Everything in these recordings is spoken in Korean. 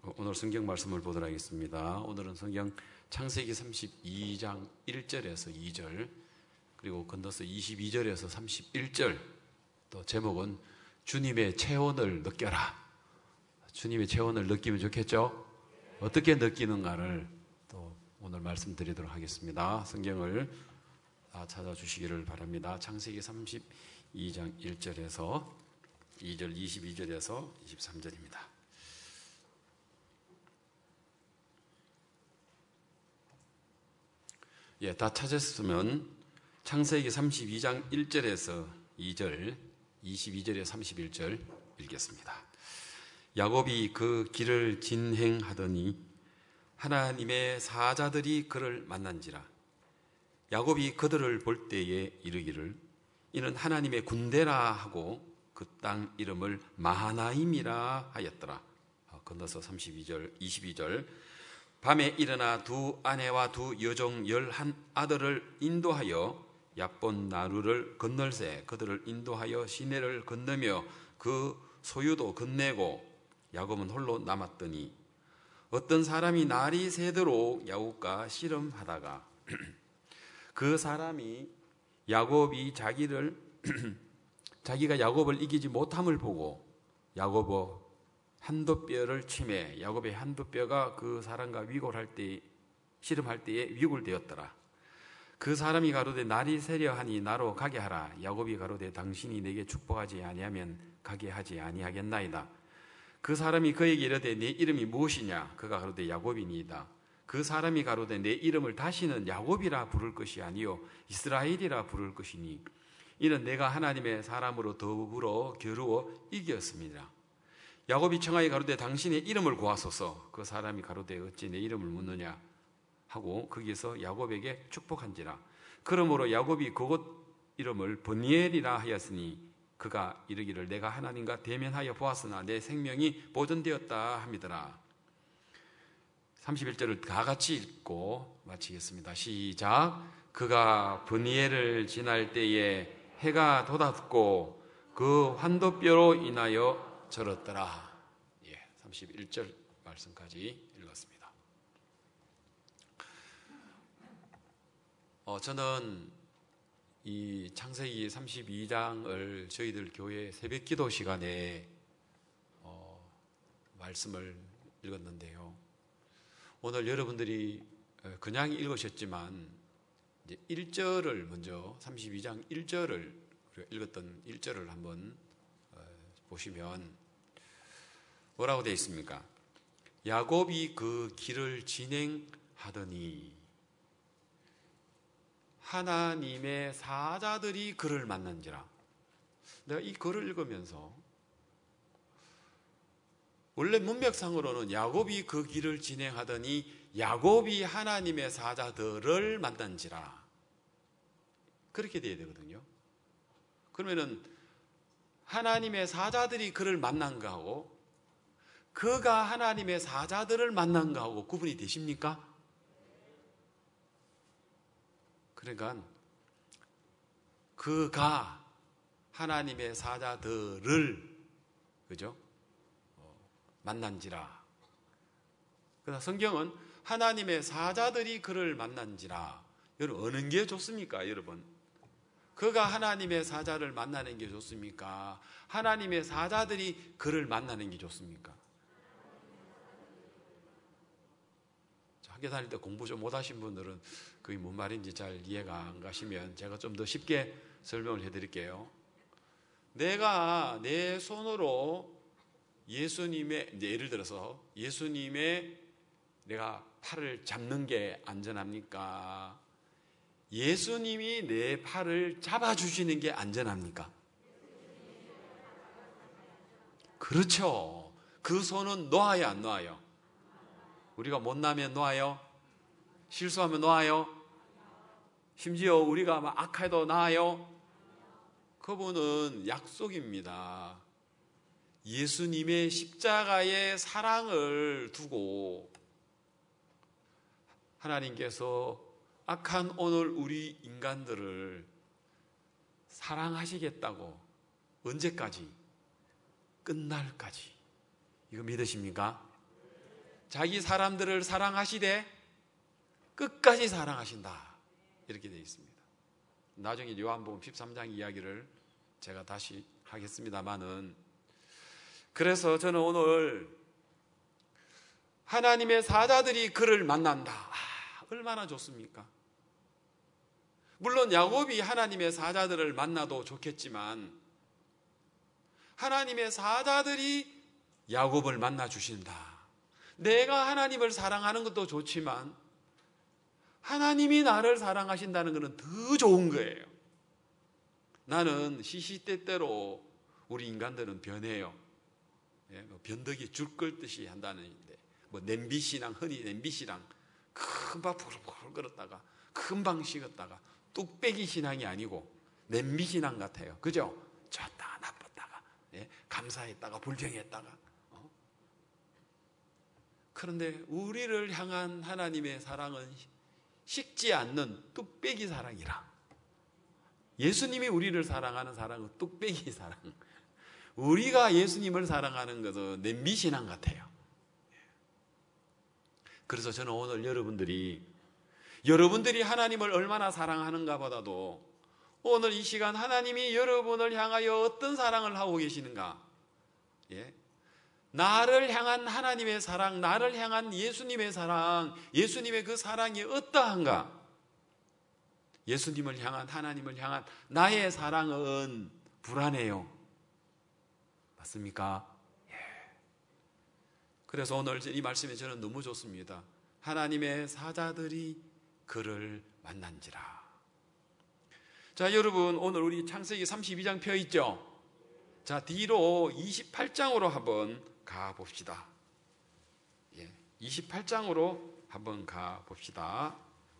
오늘 성경 말씀을 보도록 하겠습니다. 오늘은 성경 창세기 32장 1절에서 2절, 그리고 건너서 22절에서 31절, 또 제목은 주님의 체온을 느껴라. 주님의 체온을 느끼면 좋겠죠? 어떻게 느끼는가를 또 오늘 말씀드리도록 하겠습니다. 성경을 찾아주시기를 바랍니다. 창세기 32장 1절에서 2절, 22절에서 23절입니다. 다 찾았으면 창세기 32장 1절에서 2절, 22절에서 31절 읽겠습니다. 야곱이 그 길을 진행하더니 하나님의 사자들이 그를 만난지라. 야곱이 그들을 볼 때에 이르기를 이는 하나님의 군대라 하고 그 땅 이름을 마하나임이라 하였더라. 건너서 32절, 22절. 밤에 일어나 두 아내와 두 여종 11아들을 인도하여 얍본 나루를 건널세 그들을 인도하여 시내를 건너며 그 소유도 건네고 야곱은 홀로 남았더니 어떤 사람이 날이 새도록 야곱과 씨름하다가 그 사람이 야곱이 자기가 야곱을 이기지 못함을 보고 야곱의 한두 뼈를 치매 야곱의 한두 뼈가 그 사람과 위골할 때 씨름할 때에 위골되었더라. 그 사람이 가로되 날이 새려 하니 나로 가게 하라. 야곱이 가로되 당신이 내게 축복하지 아니하면 가게 하지 아니하겠나이다. 그 사람이 그에게 이르되 내 이름이 무엇이냐? 그가 가로되 야곱이니이다. 그 사람이 가로되 내 이름을 다시는 야곱이라 부를 것이 아니요 이스라엘이라 부를 것이니 이는 내가 하나님의 사람으로 더불어 겨루어 이겼습니다. 야곱이 청하여 가로되 당신의 이름을 구하소서. 그 사람이 가로되 어찌 내 이름을 묻느냐 하고 거기서 야곱에게 축복한지라. 그러므로 야곱이 그곳 이름을 브니엘이라 하였으니 그가 이르기를 내가 하나님과 대면하여 보았으나 내 생명이 보존되었다 함이더라. 31절을 다 같이 읽고 마치겠습니다. 시작. 그가 브니엘을 지날 때에 해가 돋았고 그 환도뼈로 인하여 절었더라. 31절 말씀까지 읽었습니다. 저는 이 창세기 32장을 저희들 교회 새벽 기도 시간에 말씀을 읽었는데요. 오늘 여러분들이 그냥 읽으셨지만 이제 1절을 먼저 32장 1절을 읽었던 1절을 한번 보시면 뭐라고 되어 있습니까? 야곱이 그 길을 진행하더니 하나님의 사자들이 그를 만난지라. 내가 이 글을 읽으면서 원래 문맥상으로는 야곱이 그 길을 진행하더니 야곱이 하나님의 사자들을 만난지라 그렇게 돼야 되거든요. 그러면은 하나님의 사자들이 그를 만난 거하고 그가 하나님의 사자들을 만난 거하고 구분이 되십니까? 그러니까 그가 하나님의 사자들을 그죠? 만난지라. 그러나 성경은 하나님의 사자들이 그를 만난지라. 여러분 어느 게 좋습니까, 여러분? 그가 하나님의 사자를 만나는 게 좋습니까? 하나님의 사자들이 그를 만나는 게 좋습니까? 학교 다닐 때 공부 좀 못하신 분들은 그게 뭔 말인지 잘 이해가 안 가시면 제가 좀 더 쉽게 설명을 해드릴게요. 내가 내 손으로 예수님의, 예를 들어서 예수님의 내가 팔을 잡는 게 안전합니까? 예수님이 내 팔을 잡아주시는 게 안전합니까? 그렇죠. 그 손은 놓아야 안 놓아요? 우리가 못나면 놓아요? 실수하면 놓아요? 심지어 우리가 막 악해도 나아요? 그분은 약속입니다. 예수님의 십자가의 사랑을 두고 하나님께서 악한 오늘 우리 인간들을 사랑하시겠다고 언제까지? 끝날까지. 이거 믿으십니까? 자기 사람들을 사랑하시되 끝까지 사랑하신다. 이렇게 되어 있습니다. 나중에 요한복음 13장 이야기를 제가 다시 하겠습니다만은, 그래서 저는 오늘 하나님의 사자들이 그를 만난다. 얼마나 좋습니까? 물론 야곱이 하나님의 사자들을 만나도 좋겠지만 하나님의 사자들이 야곱을 만나 주신다. 내가 하나님을 사랑하는 것도 좋지만 하나님이 나를 사랑하신다는 것은 더 좋은 거예요. 나는 시시때때로 우리 인간들은 변해요. 변덕이 줄 끓듯이 한다는데, 냄비신앙, 흔히 냄비신앙, 금방 부글부글 끓었다가 금방 식었다가 뚝배기 신앙이 아니고 냄비 신앙 같아요. 그죠? 좋았다가 나빴다가, 감사했다가 불평했다가. 그런데 우리를 향한 하나님의 사랑은 식지 않는 뚝배기 사랑이라. 예수님이 우리를 사랑하는 사랑은 뚝배기 사랑. 우리가 예수님을 사랑하는 것은 냄비 신앙 같아요. 그래서 저는 오늘 여러분들이 하나님을 얼마나 사랑하는가 보다도 오늘 이 시간 하나님이 여러분을 향하여 어떤 사랑을 하고 계시는가, 나를 향한 하나님의 사랑, 나를 향한 예수님의 사랑, 예수님의 그 사랑이 어떠한가? 예수님을 향한, 하나님을 향한 나의 사랑은 불안해요. 맞습니까? 그래서 오늘 이 말씀이 저는 너무 좋습니다. 하나님의 사자들이 그를 만난지라. 자, 여러분, 오늘 우리 창세기 32장 펴 있죠? 자, 뒤로 28장으로 한번 가 봅시다. 28장으로 한번 가 봅시다.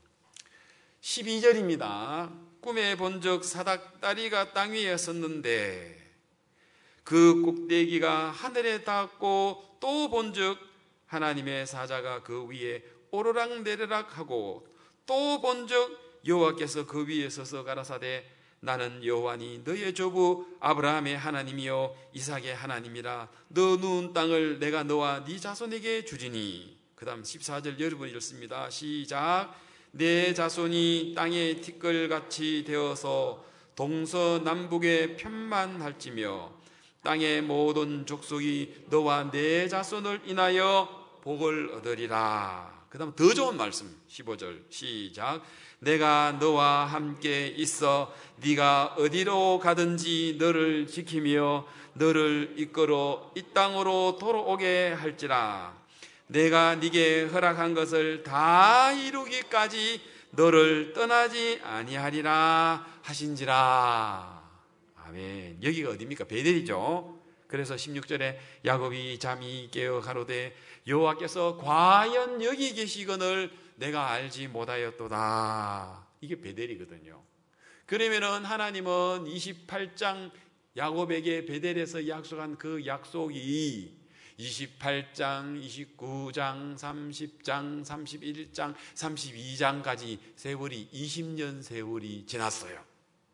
12절입니다. 꿈에 본즉 사닥다리가 땅 위에 섰는데 그 꼭대기가 하늘에 닿았고, 또 본즉 하나님의 사자가 그 위에 오르락내리락 하고, 또 본즉 여호와께서 그 위에 서서 가라사대 나는 여호와니 너의 조부 아브라함의 하나님이요 이삭의 하나님이라. 너 누운 땅을 내가 너와 네 자손에게 주지니. 그 다음 14절 여러분이 읽습니다. 시작. 내 자손이 땅의 티끌같이 되어서 동서남북에 편만할지며 땅의 모든 족속이 너와 내 자손을 인하여 복을 얻으리라. 그 다음 더 좋은 말씀 15절 시작. 내가 너와 함께 있어 네가 어디로 가든지 너를 지키며 너를 이끌어 이 땅으로 돌아오게 할지라. 내가 네게 허락한 것을 다 이루기까지 너를 떠나지 아니하리라 하신지라. 아멘. 여기가 어디입니까? 베델이죠. 그래서 16절에 야곱이 잠이 깨어 가로되 여호와께서 과연 여기 계시거늘 내가 알지 못하였도다. 이게 베델이거든요. 그러면은 하나님은 28장 야곱에게 베델에서 약속한 그 약속이 28장, 29장, 30장, 31장, 32장까지 세월이 20년 세월이 지났어요.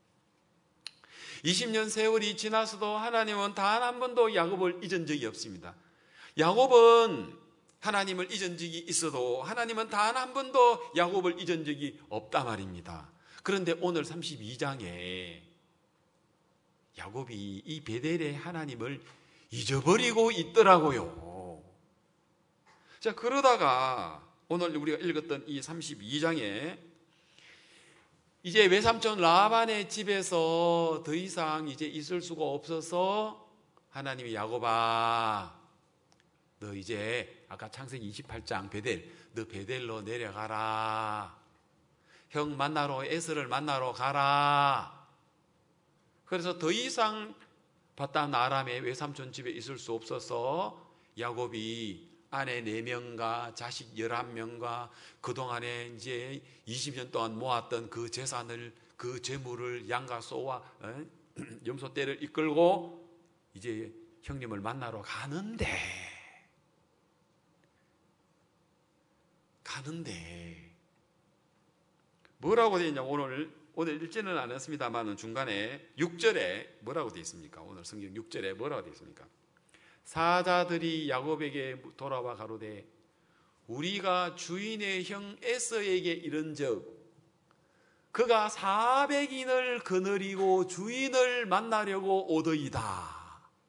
20년 세월이 지나서도 하나님은 단 한 번도 야곱을 잊은 적이 없습니다. 야곱은 하나님을 잊은 적이 있어도 하나님은 단 한 번도 야곱을 잊은 적이 없단 말입니다. 그런데 오늘 32장에 야곱이 이 베델의 하나님을 잊어버리고 있더라고요. 자, 그러다가 오늘 우리가 읽었던 이 32장에 이제 외삼촌 라반의 집에서 더 이상 이제 있을 수가 없어서 하나님이 야곱아, 너 이제 아까 창세기 28장 베델, 너 베델로 내려가라. 형 만나러, 에서를 만나러 가라. 그래서 더 이상 바단 아람의 외삼촌 집에 있을 수 없어서 야곱이 아내 4명과 자식 11명과 그동안에 이제 20년 동안 모았던 그 재산을, 그 재물을 양과 소와 염소떼를 이끌고 이제 형님을 만나러 가는데 뭐라고 되어 있냐. 오늘 읽지는 않았습니다만 중간에 6절에 뭐라고 되어 있습니까? 오늘 성경 6절에 뭐라고 되어 있습니까? 사자들이 야곱에게 돌아와 가로되 우리가 주인의 형 에서에게 이른즉 그가 400인을 거느리고 주인을 만나려고 오더이다.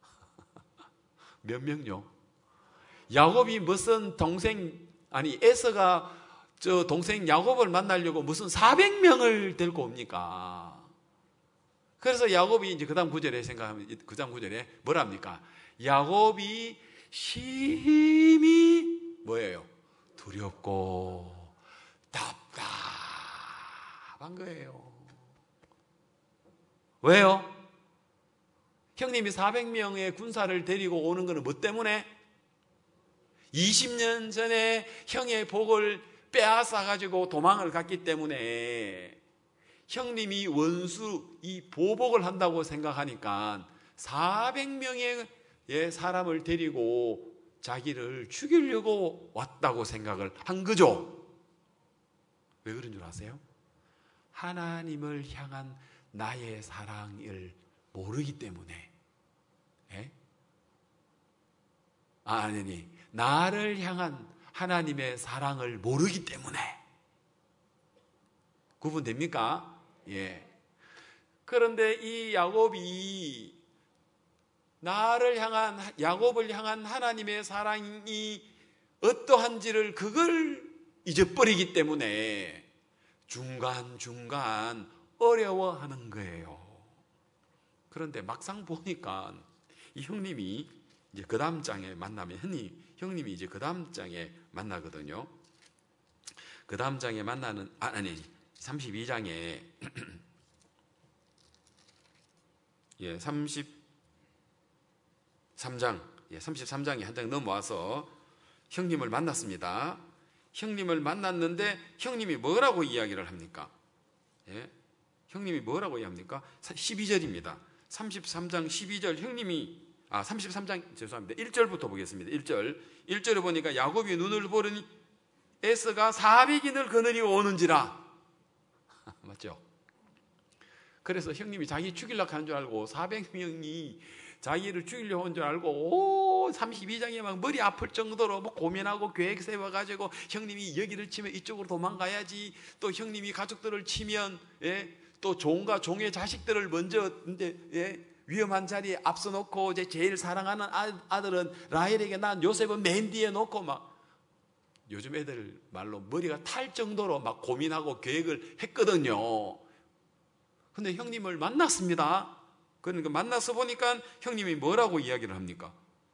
몇 명요? 야곱이 무슨 에서가 저 동생 야곱을 만나려고 무슨 400명을 데리고 옵니까? 그래서 야곱이 이제 그 다음 구절에 생각하면, 그 다음 구절에 뭐라 합니까? 야곱이 심히 뭐예요? 두렵고 답답한 거예요. 왜요? 형님이 400명의 군사를 데리고 오는 것은 뭐 때문에? 20년 전에 형의 복을 빼앗아가지고 도망을 갔기 때문에 형님이 원수, 이 보복을 한다고 생각하니까 400명의 사람을 데리고 자기를 죽이려고 왔다고 생각을 한 거죠. 왜 그런 줄 아세요? 하나님을 향한 나의 사랑을 모르기 때문에. 아니, 나를 향한 하나님의 사랑을 모르기 때문에. 구분됩니까? 예. 그런데 이 야곱이 야곱을 향한 하나님의 사랑이 어떠한지를 그걸 잊어버리기 때문에 중간중간 어려워하는 거예요. 그런데 막상 보니까 이 형님이 이제 그 다음 장에 만나면 형님이 이제 그 다음 장에 만나거든요. 그 다음 장에 만나는 32장에 33장에 한 장 넘어와서 형님을 만났습니다. 형님을 만났는데 형님이 뭐라고 이야기를 합니까? 형님이 뭐라고 이야기합니까? 12절입니다. 33장 12절 형님이 33장 죄송합니다. 1절부터 보겠습니다. 1절에 보니까 야곱이 눈을 보더니 에서가 400인을 거느리고 오는지라. 맞죠? 그래서 형님이 자기 죽이려고 하는 줄 알고 400명이 자기를 죽이려고 한 줄 알고 32장에 막 머리 아플 정도로 뭐 고민하고 계획 세워가지고 형님이 여기를 치면 이쪽으로 도망가야지, 또 형님이 가족들을 치면 또 종과 종의 자식들을 먼저 위험한 자리에 앞서 놓고 이제 제일 사랑하는 아들은 라헬에게 난 요셉은 맨 뒤에 놓고 막 요즘 애들 말로 머리가 탈 정도로 막 고민하고 계획을 했거든요. 근데 형님을 만났습니다. 그러니까 만나서 보니까 형님이 뭐라고 이야기를 합니까?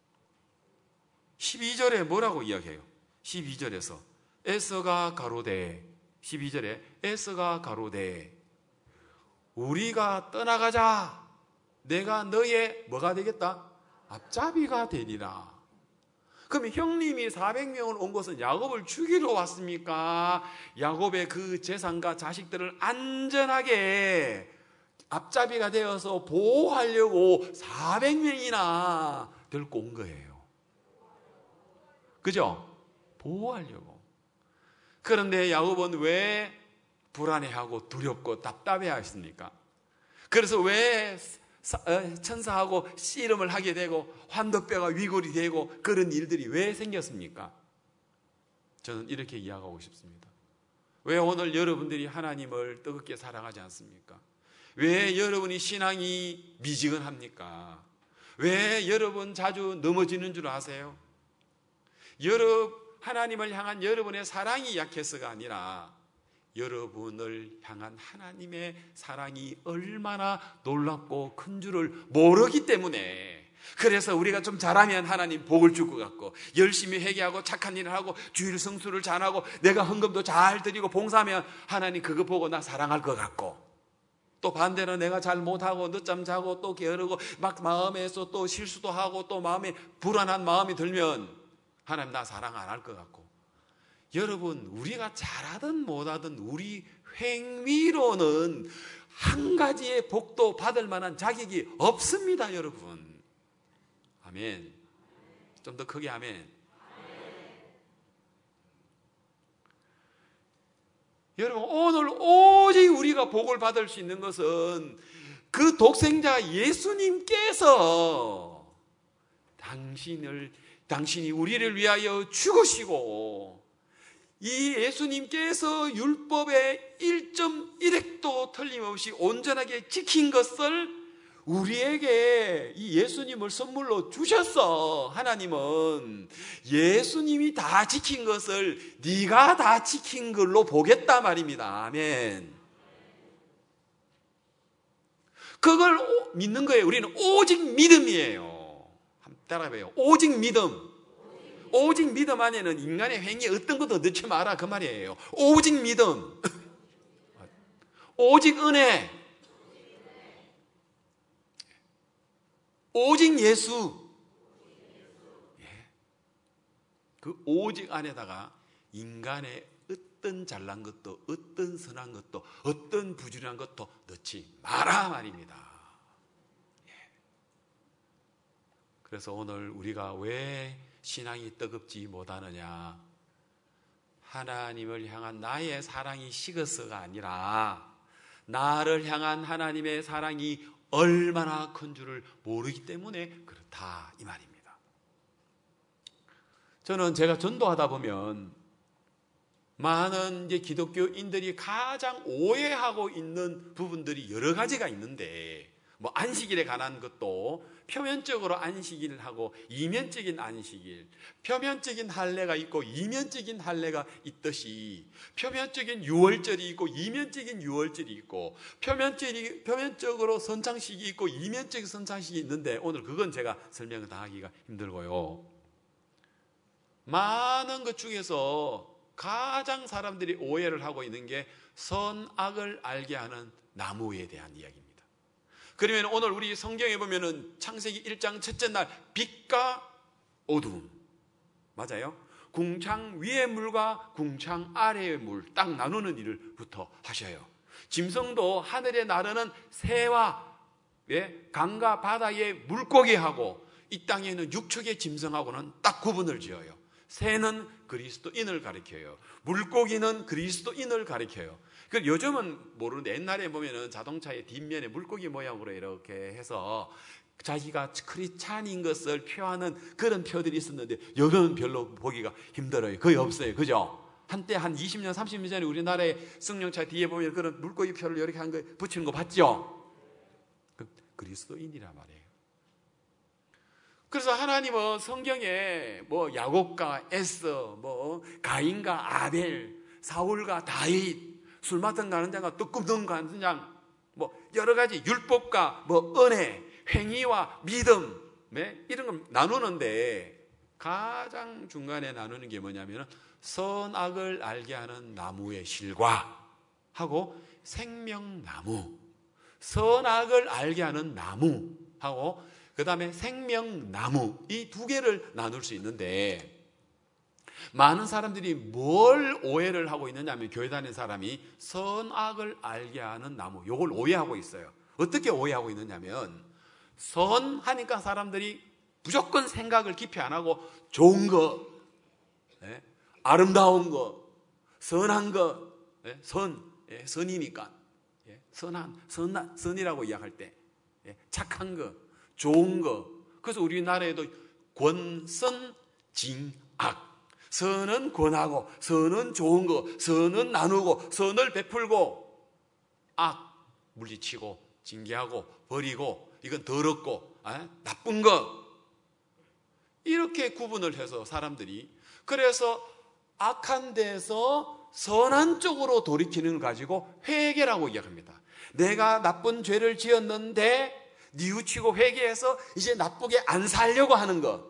12절에 뭐라고 이야기해요? 12절에서 에서가 가로되 12절에 에서가 가로되 우리가 떠나가자. 내가 너의 뭐가 되겠다? 앞잡이가 되리라. 그럼 형님이 400명을 온 것은 야곱을 죽이러 왔습니까? 야곱의 그 재산과 자식들을 안전하게 앞잡이가 되어서 보호하려고 400명이나 데리고 온 거예요. 그죠? 보호하려고. 그런데 야곱은 왜 불안해하고 두렵고 답답해 하십니까? 그래서 왜 천사하고 씨름을 하게 되고 환도뼈가 위골이 되고 그런 일들이 왜 생겼습니까? 저는 이렇게 이야기하고 싶습니다. 왜 오늘 여러분들이 하나님을 뜨겁게 사랑하지 않습니까? 왜 여러분이 신앙이 미지근합니까? 왜 여러분 자주 넘어지는 줄 아세요? 하나님을 향한 여러분의 사랑이 약해서가 아니라 여러분을 향한 하나님의 사랑이 얼마나 놀랍고 큰 줄을 모르기 때문에, 그래서 우리가 좀 잘하면 하나님 복을 줄 것 같고, 열심히 회개하고 착한 일을 하고 주일 성수를 잘하고 내가 헌금도 잘 드리고 봉사하면 하나님 그거 보고 나 사랑할 것 같고, 또 반대로 내가 잘 못하고 늦잠 자고 또 게으르고 막 마음에서 또 실수도 하고 또 마음에 불안한 마음이 들면 하나님 나 사랑 안 할 것 같고. 여러분, 우리가 잘하든 못하든 우리 행위로는 한 가지의 복도 받을 만한 자격이 없습니다, 여러분. 아멘. 좀 더 크게 아멘. 여러분, 오늘 오직 우리가 복을 받을 수 있는 것은 그 독생자 예수님께서 당신이 우리를 위하여 죽으시고 이 예수님께서 율법의 1.1획도 틀림없이 온전하게 지킨 것을 우리에게 이 예수님을 선물로 주셨어. 하나님은 예수님이 다 지킨 것을 네가 다 지킨 걸로 보겠다 말입니다. 아멘. 그걸 믿는 거예요. 우리는 오직 믿음이에요. 한번 따라해봐요. 오직 믿음. 오직 믿음 안에는 인간의 행위 어떤 것도 넣지 마라 그 말이에요. 오직 믿음. 오직 은혜. 오직 예수. 그 오직 안에다가 인간의 어떤 잘난 것도 어떤 선한 것도 어떤 부지런한 것도 넣지 마라 말입니다. 그래서 오늘 우리가 왜 신앙이 뜨겁지 못하느냐, 하나님을 향한 나의 사랑이 식어서가 아니라 나를 향한 하나님의 사랑이 얼마나 큰 줄을 모르기 때문에 그렇다 이 말입니다. 저는 제가 전도하다 보면 많은 이제 기독교인들이 가장 오해하고 있는 부분들이 여러 가지가 있는데, 뭐 안식일에 관한 것도 표면적으로 안식일을 하고 이면적인 안식일, 표면적인 할례가 있고 이면적인 할례가 있듯이 표면적인 유월절이 있고 이면적인 유월절이 있고 표면적으로 선창식이 있고 이면적인 선창식이 있는데 오늘 그건 제가 설명을 다 하기가 힘들고요. 많은 것 중에서 가장 사람들이 오해를 하고 있는 게 선악을 알게 하는 나무에 대한 이야기입니다. 그러면 오늘 우리 성경에 보면은 창세기 1장 첫째 날 빛과 어두움, 맞아요? 궁창 위의 물과 궁창 아래의 물 딱 나누는 일을부터 하셔요. 짐승도 하늘에 나르는 새와 강과 바다의 물고기하고 이 땅에 있는 육축의 짐승하고는 딱 구분을 지어요. 새는 그리스도인을 가리켜요. 물고기는 그리스도인을 가리켜요. 그 요즘은 모르는데 옛날에 보면은 자동차의 뒷면에 물고기 모양으로 이렇게 해서 자기가 크리스찬인 것을 표하는 그런 표들이 있었는데 요즘은 별로 보기가 힘들어요. 거의 없어요. 그죠? 한때 한 20년, 30년 전에 우리나라의 승용차 뒤에 보면 그런 물고기 표를 이렇게 한 거 붙이는 거 봤죠? 그리스도인이란 말이에요. 그래서 하나님은 성경에 뭐 야곱과 에서, 뭐 가인과 아벨, 사울과 다윗, 술 맡은 가는 자가 떡 굽는 가는 자, 뭐 여러 가지 율법과 뭐 은혜, 행위와 믿음, 이런 걸 나누는데 가장 중간에 나누는 게 뭐냐면 선악을 알게 하는 나무의 실과 하고 생명나무, 선악을 알게 하는 나무하고 그 다음에 생명나무, 이 두 개를 나눌 수 있는데 많은 사람들이 뭘 오해를 하고 있느냐 하면 교회 다니는 사람이 선악을 알게 하는 나무, 이걸 오해하고 있어요. 어떻게 오해하고 있느냐면 선하니까 사람들이 무조건 생각을 깊이 안 하고 좋은 거, 아름다운 거, 선한 거, 선이니까 선이라고 이야기할 때 착한 거, 좋은 거. 그래서 우리나라에도 권선, 징악. 선은 권하고, 선은 좋은 거, 선은 나누고, 선을 베풀고, 악 물리치고, 징계하고, 버리고, 이건 더럽고, 나쁜 거. 이렇게 구분을 해서 사람들이, 그래서 악한 데서 선한 쪽으로 돌이키는 걸 가지고 회개라고 이야기합니다. 내가 나쁜 죄를 지었는데 뉘우치고 회개해서 이제 나쁘게 안 살려고 하는 것.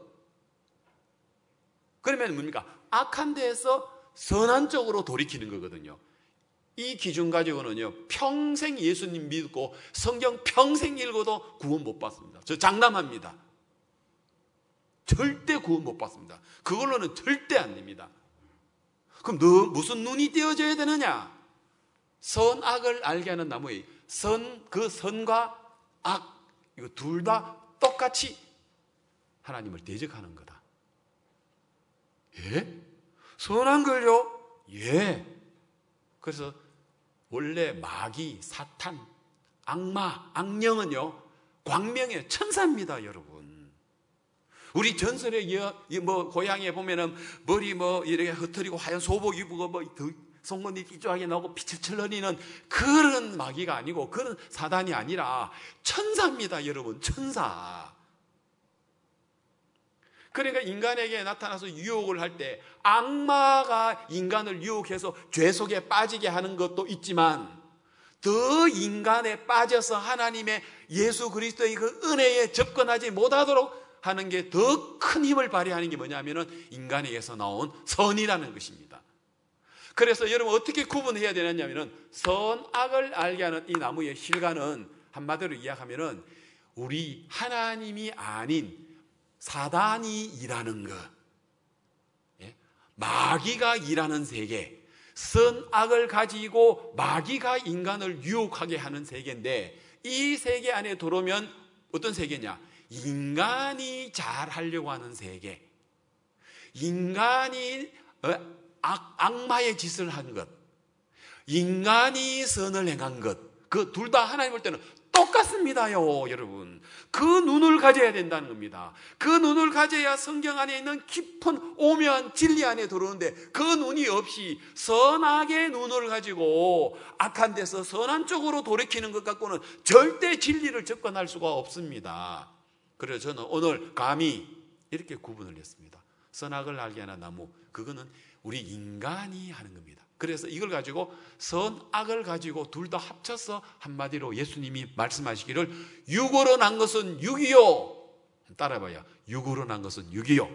그러면 뭡니까? 악한 데에서 선한 쪽으로 돌이키는 거거든요. 이 기준 가지고는요, 평생 예수님 믿고 성경 평생 읽어도 구원 못 받습니다. 저 장담합니다. 절대 구원 못 받습니다. 그걸로는 절대 안 됩니다. 그럼 너 무슨 눈이 띄어져야 되느냐? 선악을 알게 하는 나무의 그 선과 악, 이거 둘 다 똑같이 하나님을 대적하는 거다. 예? 선한 걸요? 예. 그래서 원래 마귀, 사탄, 악마, 악령은요, 광명의 천사입니다, 여러분. 우리 전설의 뭐 고향에 보면은 머리 뭐 이렇게 흩어리고 하얀 소복 입고 뭐 송곳니 삐죽하게 나오고 피칠칠 흘리는 그런 마귀가 아니고 그런 사단이 아니라 천사입니다, 여러분. 천사. 그러니까 인간에게 나타나서 유혹을 할 때 악마가 인간을 유혹해서 죄 속에 빠지게 하는 것도 있지만 더 인간에 빠져서 하나님의 예수 그리스도의 그 은혜에 접근하지 못하도록 하는 게 더 큰 힘을 발휘하는 게 뭐냐면은 인간에게서 나온 선이라는 것입니다. 그래서 여러분 어떻게 구분해야 되느냐면은 선악을 알게 하는 이 나무의 실과는 한마디로 이야기하면은 우리 하나님이 아닌 사단이 일하는 것, 마귀가 일하는 세계, 선악을 가지고 마귀가 인간을 유혹하게 하는 세계인데 이 세계 안에 들어오면 어떤 세계냐? 인간이 잘하려고 하는 세계, 인간이 악마의 짓을 한 것, 인간이 선을 행한 것, 그 둘 다 하나님 볼 때는 똑같습니다요, 여러분. 그 눈을 가져야 된다는 겁니다. 그 눈을 가져야 성경 안에 있는 깊은 오묘한 진리 안에 들어오는데 그 눈이 없이 선악의 눈을 가지고 악한 데서 선한 쪽으로 돌이키는 것 갖고는 절대 진리를 접근할 수가 없습니다. 그래서 저는 오늘 감히 이렇게 구분을 했습니다. 선악을 알게 하는 나무, 그거는 우리 인간이 하는 겁니다. 그래서 이걸 가지고 선악을 가지고 둘 다 합쳐서 한마디로 예수님이 말씀하시기를 육으로 난 것은 육이요. 따라봐요. 육으로 난 것은 육이요.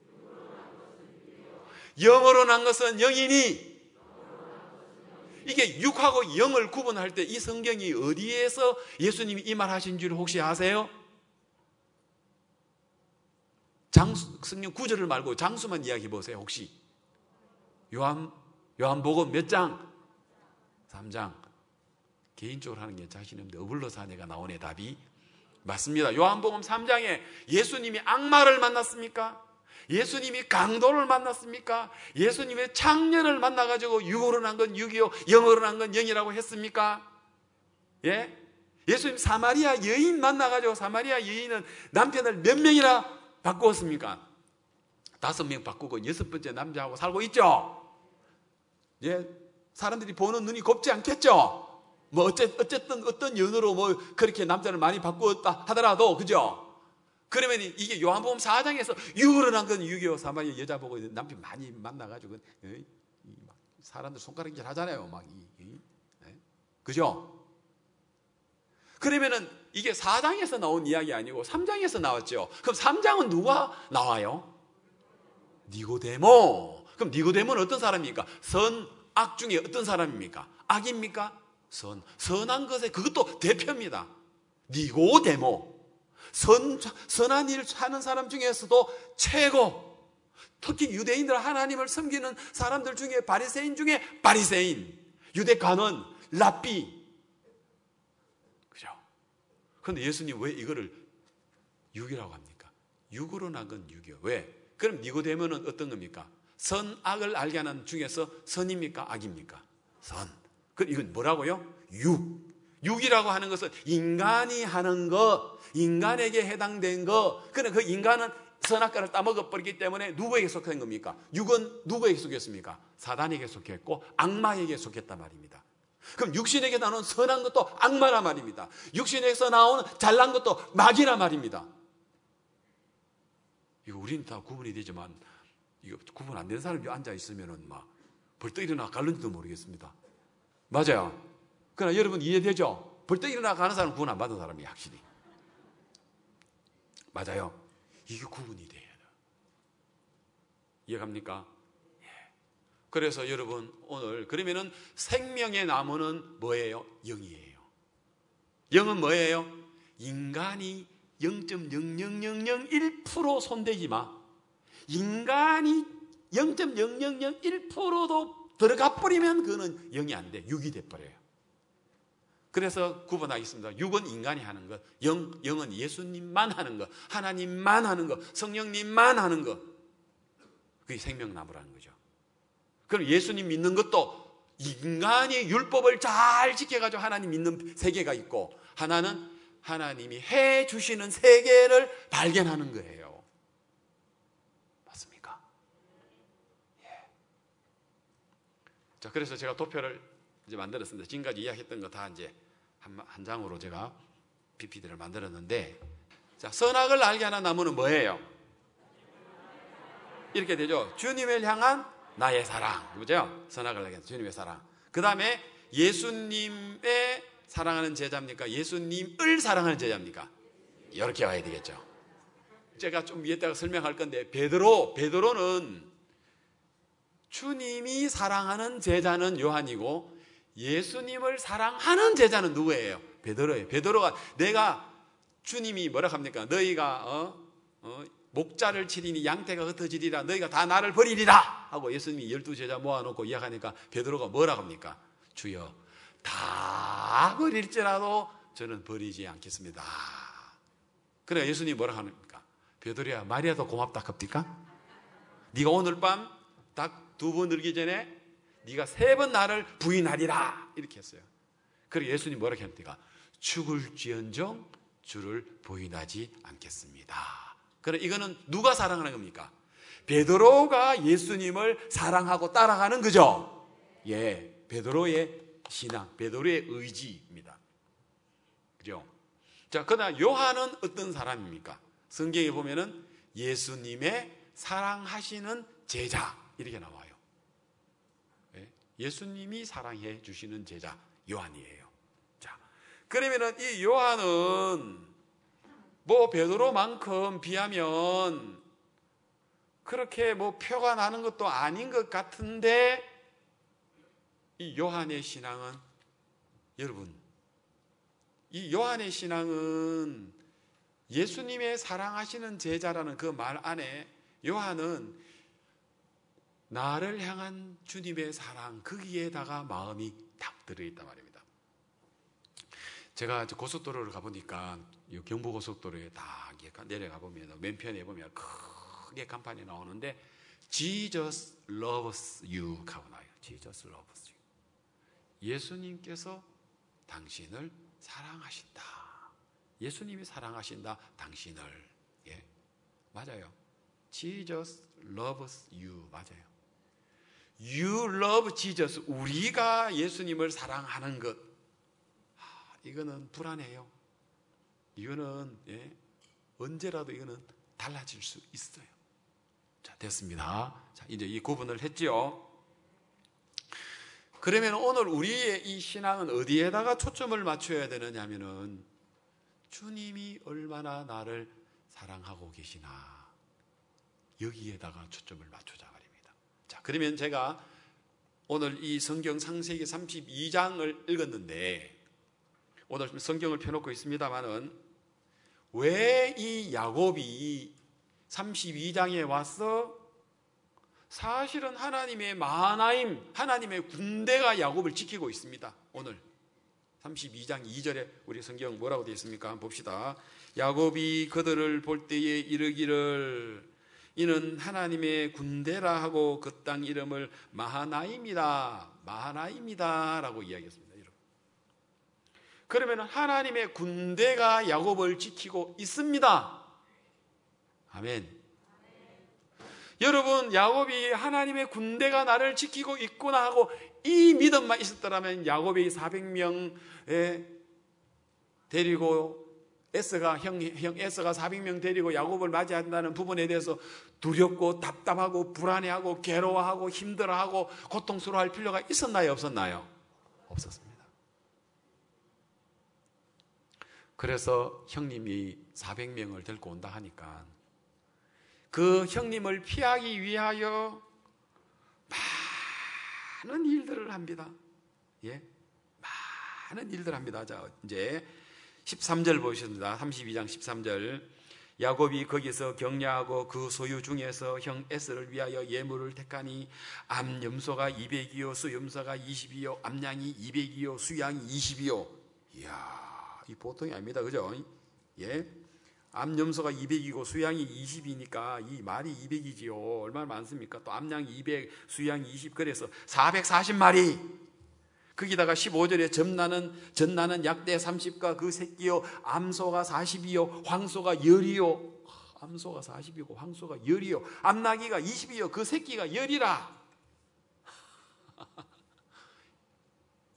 영으로 난 것은 영이니. 이게 육하고 영을 구분할 때 이 성경이 어디에서 예수님이 이 말 하신 줄 혹시 아세요? 성경 구절을 말고 장수만 이야기해 보세요. 혹시 요한복음 몇 장? 3장. 개인적으로 하는 게 자신 없는데 어불러 사내가 나오네. 답이 맞습니다. 요한복음 3장에 예수님이 악마를 만났습니까? 예수님이 강도를 만났습니까? 예수님의 창녀를 만나가지고 육으로 난 건 육이요 영으로 난 건 영이라고 했습니까? 예? 예수님 사마리아 여인 만나가지고 사마리아 여인은 남편을 몇 명이나 바꾸었습니까? 5명 바꾸고 6번째 남자하고 살고 있죠? 예, 사람들이 보는 눈이 곱지 않겠죠? 뭐 어쨌든 어떤 연으로 뭐 그렇게 남자를 많이 바꾸었다 하더라도, 그죠? 그러면 이게 요한복음 4장에서 육으로 난 건 육이요 사마리아 여자 보고 남편 많이 만나가지고 사람들 손가락질 하잖아요, 막 그죠? 그러면은 이게 4장에서 나온 이야기 아니고 3장에서 나왔죠. 그럼 3장은 누가 나와요? 니고데모. 그럼 니고데모는 어떤 사람입니까? 선악 중에 어떤 사람입니까? 악입니까? 선한 것에 그것도 대표입니다. 니고데모. 선한 일을 하는 사람 중에서도 최고. 특히 유대인들 하나님을 섬기는 사람들 중에 바리새인 중에 바리새인. 유대 관원, 랍비. 그죠? 그런데 예수님 왜 이거를 육이라고 합니까? 육으로 난 건 육이요. 왜? 그럼 니고데모는 어떤 겁니까? 선악을 알게 하는 중에서 선입니까? 악입니까? 선. 그럼 이건 뭐라고요? 육이라고 하는 것은 인간이 하는 것, 인간에게 해당된 것. 그러나 그 인간은 선악과를 따먹어버리기 때문에 누구에게 속한 겁니까? 육은 누구에게 속했습니까? 사단에게 속했고 악마에게 속했단 말입니다. 그럼 육신에게 나오는 선한 것도 악마란 말입니다. 육신에서 나오는 잘난 것도 마귀란 말입니다. 이거 우리는 다 구분이 되지만 이거 구분 안 되는 사람이 앉아 있으면은 막 벌떡 일어나 갈는지도 모르겠습니다. 맞아요. 그러나 여러분 이해되죠? 벌떡 일어나 가는 사람은 구분 안 받은 사람이 확실히. 맞아요. 이게 구분이 돼야 돼요. 이해갑니까? 예. 그래서 여러분 오늘 그러면은 생명의 나무는 뭐예요? 영이에요. 영은 뭐예요? 인간이 0.00001% 손대지 마. 인간이 0.0001%도 들어가 버리면 그거는 영이 안 돼. 육이 돼버려요. 그래서 구분하겠습니다. 육은 인간이 하는 것, 영은 예수님만 하는 것, 하나님만 하는 것, 성령님만 하는 것. 그게 생명나무라는 거죠. 그럼 예수님 믿는 것도 인간이 율법을 잘 지켜가지고 하나님 믿는 세계가 있고, 하나는 하나님이 해 주시는 세계를 발견하는 거예요. 자, 그래서 제가 도표를 이제 만들었습니다. 지금까지 이야기했던 거 다 이제 한 장으로 제가 PPT를 만들었는데, 자, 선악을 알게 하는 나무는 뭐예요? 이렇게 되죠. 주님을 향한 나의 사랑. 그죠? 선악을 알게 하는 주님의 사랑. 그 다음에 예수님의 사랑하는 제자입니까? 예수님을 사랑하는 제자입니까? 이렇게 와야 되겠죠. 제가 좀 위에다가 설명할 건데, 베드로는 주님이 사랑하는 제자는 요한이고 예수님을 사랑하는 제자는 누구예요? 베드로예요. 베드로가 내가 주님이 뭐라 합니까? 너희가 목자를 치리니 양떼가 흩어지리라. 너희가 다 나를 버리리라 하고 예수님이 12제자 모아놓고 이야기하니까 베드로가 뭐라 합니까? 주여, 다 버릴지라도 저는 버리지 않겠습니다. 그래 예수님이 뭐라 합니까? 베드로야, 말이라도 고맙다 합니까? 네가 오늘 밤 닭 2번 들기 전에 네가 3번 나를 부인하리라 이렇게 했어요. 그리고 예수님 뭐라고 합니까? 죽을지언정 주를 부인하지 않겠습니다. 그래 이거는 누가 사랑하는 겁니까? 베드로가 예수님을 사랑하고 따라가는 거죠. 예, 베드로의 신앙, 베드로의 의지입니다. 그죠? 자, 그러나 요한은 어떤 사람입니까? 성경에 보면은 예수님의 사랑하시는 제자 이렇게 나와요. 예수님이 사랑해 주시는 제자 요한이에요. 자, 그러면은 이 요한은 뭐 베드로만큼 비하면 그렇게 뭐 표가 나는 것도 아닌 것 같은데, 이 요한의 신앙은, 여러분, 이 요한의 신앙은 예수님의 사랑하시는 제자라는 그 말 안에 요한은 나를 향한 주님의 사랑, 거기에다가 마음이 딱 들어있단 말입니다. 제가 고속도로를 가보니까 경부고속도로에 딱 내려가 보면 맨편에 보면 크게 간판이 나오는데 Jesus loves you 하고 나와요. Jesus loves you. 예수님께서 당신을 사랑하신다. 예수님이 사랑하신다, 당신을. 예, 맞아요. Jesus loves you. 맞아요. You love Jesus. 우리가 예수님을 사랑하는 것, 이거는 불안해요. 이거는 언제라도 이거는 달라질 수 있어요. 자, 됐습니다. 자, 이제 이 구분을 했죠. 그러면 오늘 우리의 이 신앙은 어디에다가 초점을 맞춰야 되느냐 하면은 주님이 얼마나 나를 사랑하고 계시나, 여기에다가 초점을 맞추자 말입니다. 자, 그러면 제가 오늘 이 성경 창세기 32장을 읽었는데, 오늘 성경을 펴놓고 있습니다만은 왜 이 야곱이 32장에 와서 사실은 하나님의 마하나임, 하나님의 군대가 야곱을 지키고 있습니다. 오늘 32장 2절에 우리 성경 뭐라고 되어 있습니까? 한번 봅시다. 야곱이 그들을 볼 때에 이르기를 이는 하나님의 군대라 하고 그 땅 이름을 마하나임이다, 마하나임이다 라고 이야기했습니다. 그러면 하나님의 군대가 야곱을 지키고 있습니다. 아멘. 여러분, 야곱이 하나님의 군대가 나를 지키고 있구나 하고 이 믿음만 있었더라면 야곱이 400명에 데리고 에서가 형 에서가 400명 데리고 야곱을 맞이한다는 부분에 대해서 두렵고 답답하고 불안해하고 괴로워하고 힘들어하고 고통스러워할 필요가 있었나요? 없었나요? 없었습니다. 그래서 형님이 400명을 데리고 온다 하니까 그 형님을 피하기 위하여 많은 일들을 합니다. 예, 많은 일들을 합니다. 자, 이제 13절 보셨습니다. 32장 13절. 야곱이 거기서 격려하고 그 소유 중에서 형 에서를 위하여 예물을 택하니 암염소가 200이요 수염소가 20이요 암양이 200이요 수양이 20이요. 이야, 이 보통이 아닙니다. 그죠? 예. 암염소가 200이고 수양이 20이니까 이 말이 200이지요. 얼마나 많습니까? 또 암양이 200, 수양이 20, 그래서 440마리. 거기다가 15절에 전나는 약대 30과 그 새끼요, 암소가 40이요, 황소가 10이요. 암소가 40이고 황소가 10이요. 암나귀가 20이요, 그 새끼가 10이라.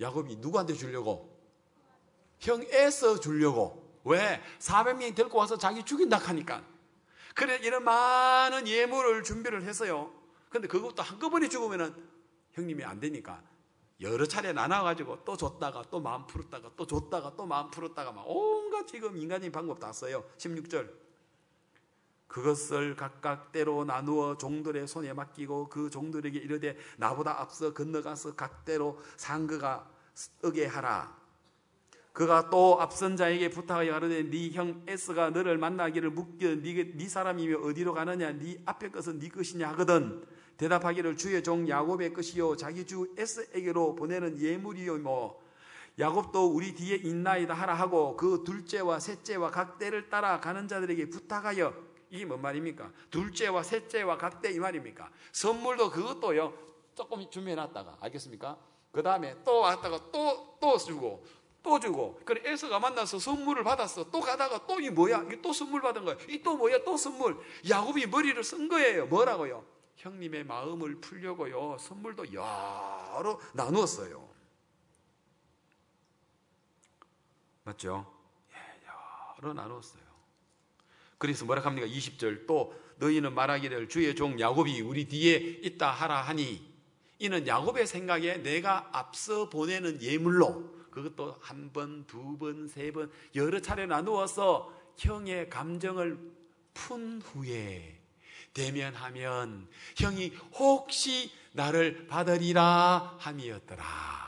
야곱이 누구한테 주려고? 형 에서 주려고. 왜? 400명이 데리고 와서 자기 죽인다 하니까. 그래 이런 많은 예물을 준비를 했어요. 근데 그것도 한꺼번에 죽으면은 형님이 안 되니까 여러 차례 나눠가지고 또 줬다가 또 마음 풀었다가 또 줬다가 또 마음 풀었다가 막 온갖 지금 인간적인 방법 다 써요. 16절. 그것을 각각 때로 나누어 종들의 손에 맡기고 그 종들에게 이르되 나보다 앞서 건너가서 각대로 상그가 쓰게 하라. 그가 또 앞선 자에게 부탁하여 가로되 네 형 에스가 너를 만나기를 묻기를 네 사람이며 어디로 가느냐 네 앞에 것은 네 것이냐 하거든 대답하기를 주의 종 야곱의 것이요 자기 주 에스에게로 보내는 예물이요 뭐 야곱도 우리 뒤에 있나이다 하라 하고 그 둘째와 셋째와 각대를 따라 가는 자들에게 부탁하여. 이게 뭔 말입니까? 둘째와 셋째와 각대 이 말입니까? 선물도 그것도요 조금 준비해놨다가 알겠습니까? 그 다음에 또 왔다가 또 주고 또 주고. 그래 에서가 만나서 선물을 받았어. 또 가다가 또 이 뭐야? 이게 또 선물 받은 거야. 이 또 뭐야? 또 선물. 야곱이 머리를 쓴 거예요. 뭐라고요? 형님의 마음을 풀려고요. 선물도 여러 나누었어요. 맞죠? 예, 여러 나누었어요. 그래서 뭐라 합니까? 20절 또 너희는 말하기를 주의 종 야곱이 우리 뒤에 있다 하라 하니 이는 야곱의 생각에 내가 앞서 보내는 예물로 그것도 한 번, 두 번, 세 번 여러 차례 나누어서 형의 감정을 푼 후에 대면하면 형이 혹시 나를 받으리라 함이었더라.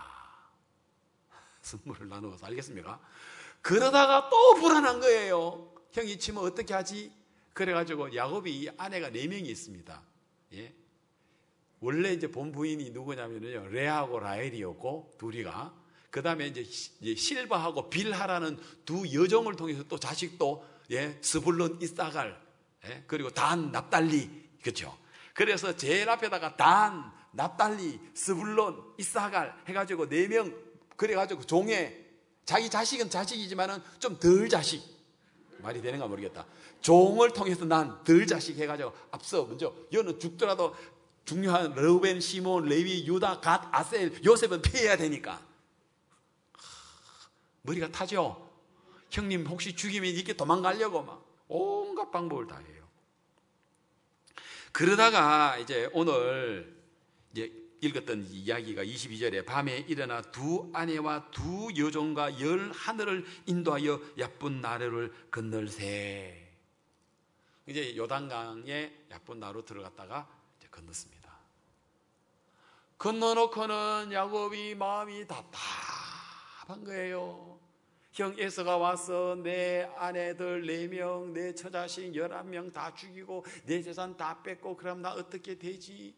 선물을 나누어서 알겠습니까? 그러다가 또 불안한 거예요. 형이 치면 어떻게 하지? 그래가지고 야곱이 아내가 4명이 있습니다. 예? 원래 이제 본 부인이 누구냐면요 레아하고 라헬이었고 둘이가 그 다음에 이제 실바하고 빌하라는 두 여종을 통해서 또 자식도 예, 스불론 이사갈 예? 그리고 단 납달리 그렇죠. 그래서 제일 앞에다가 단 납달리 스불론 이사갈 해가지고 4명 그래가지고 종에 자기 자식은 자식이지만은 좀 덜 자식 말이 되는가 모르겠다. 종을 통해서 난 덜 자식 해가지고 앞서 먼저 여는 죽더라도 중요한 르우벤, 시몬, 레위, 유다, 갓, 아셀, 요셉은 피해야 되니까 머리가 타죠. 형님 혹시 죽이면 이렇게 도망가려고 막 온갖 방법을 다 해요. 그러다가 이제 오늘 이제 읽었던 이야기가 22절에 밤에 일어나 두 아내와 두 여종과 11을 인도하여 야쁜 나루를 건널세. 이제 요단강에 야쁜 나루 들어갔다가 이제 건넜습니다. 건너놓고는 야곱이 마음이 답답한 거예요. 형 에서가 와서 내 아내들 4명, 내 처자식 11명 다 죽이고 내 재산 다 뺏고 그럼 나 어떻게 되지?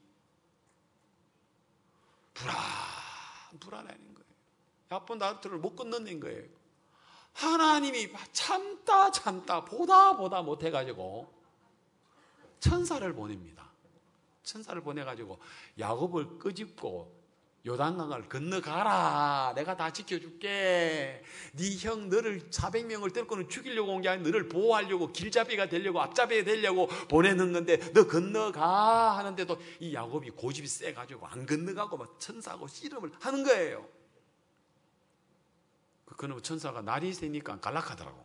불안해하는 거예요. 야쁜 나루를 못 건너는 거예요. 하나님이 참다 보다 못해가지고 천사를 보냅니다. 천사를 보내가지고 야곱을 끄집고 요단강을 건너가라. 내가 다 지켜줄게. 네 형 너를 400명을 데리고는 죽이려고 온 게 아니라 너를 보호하려고 길잡이가 되려고 앞잡이가 되려고 보내는 건데 너 건너가 하는데도 이 야곱이 고집이 세가지고 안 건너가고 막 천사하고 씨름을 하는 거예요. 그놈의 천사가 날이 새니까 갈락하더라고.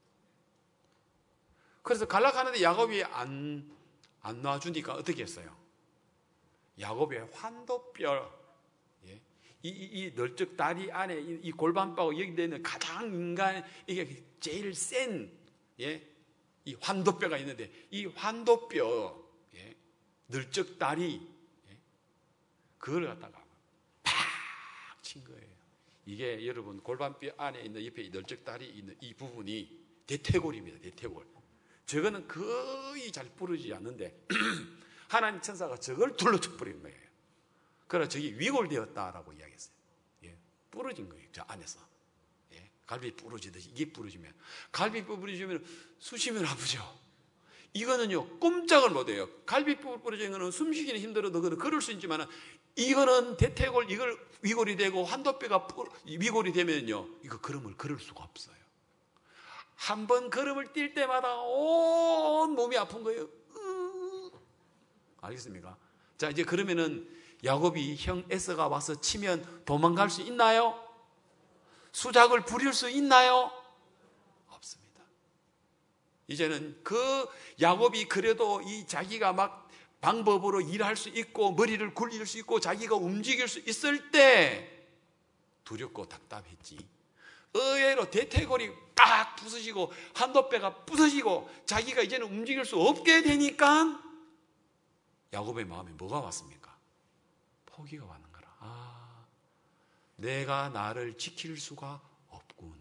그래서 갈락하는데 야곱이 안 놔주니까 어떻게 했어요? 야곱의 환도뼈 이 널쩍 다리 안에 이 골반뼈가 여기 있는 가장 인간 이게 제일 센 이 환도뼈가 있는데 이 환도뼈 널쩍 다리 그걸 갖다가 팍 친 거예요. 이게 여러분 골반뼈 안에 있는 옆에 널쩍 다리 있는 이 부분이 대퇴골입니다. 대퇴골. 저거는 거의 잘 부러지지 않는데 하나님 천사가 저걸 둘러쳐 버린 거예요. 그래서 저기 위골되었다라고 이야기했어요. 부러진 거예요. 저 안에서. 갈비 부러지듯이 이게 부러지면 갈비뼈 부러지면 쑤시면 아프죠. 이거는요 꼼짝을 못해요. 갈비뼈 부러지는 거는 숨쉬기는 힘들어도 걸을 수 있지만 이거는 대퇴골 이걸 위골이 되고 환도뼈가 위골이 되면요 이거 걸음을 걸을 수가 없어요. 한 번 걸음을 뛸 때마다 온 몸이 아픈 거예요. 알겠습니까? 자 이제 그러면은 야곱이 형 에서가 와서 치면 도망갈 수 있나요? 수작을 부릴 수 있나요? 없습니다. 이제는 그 야곱이 그래도 이 자기가 막 방법으로 일할 수 있고 머리를 굴릴 수 있고 자기가 움직일 수 있을 때 두렵고 답답했지. 의외로 대퇴골이 딱 부서지고 한도뼈가 부서지고 자기가 이제는 움직일 수 없게 되니까 야곱의 마음에 뭐가 왔습니까? 포기가 왔는 거라. 아, 내가 나를 지킬 수가 없구나.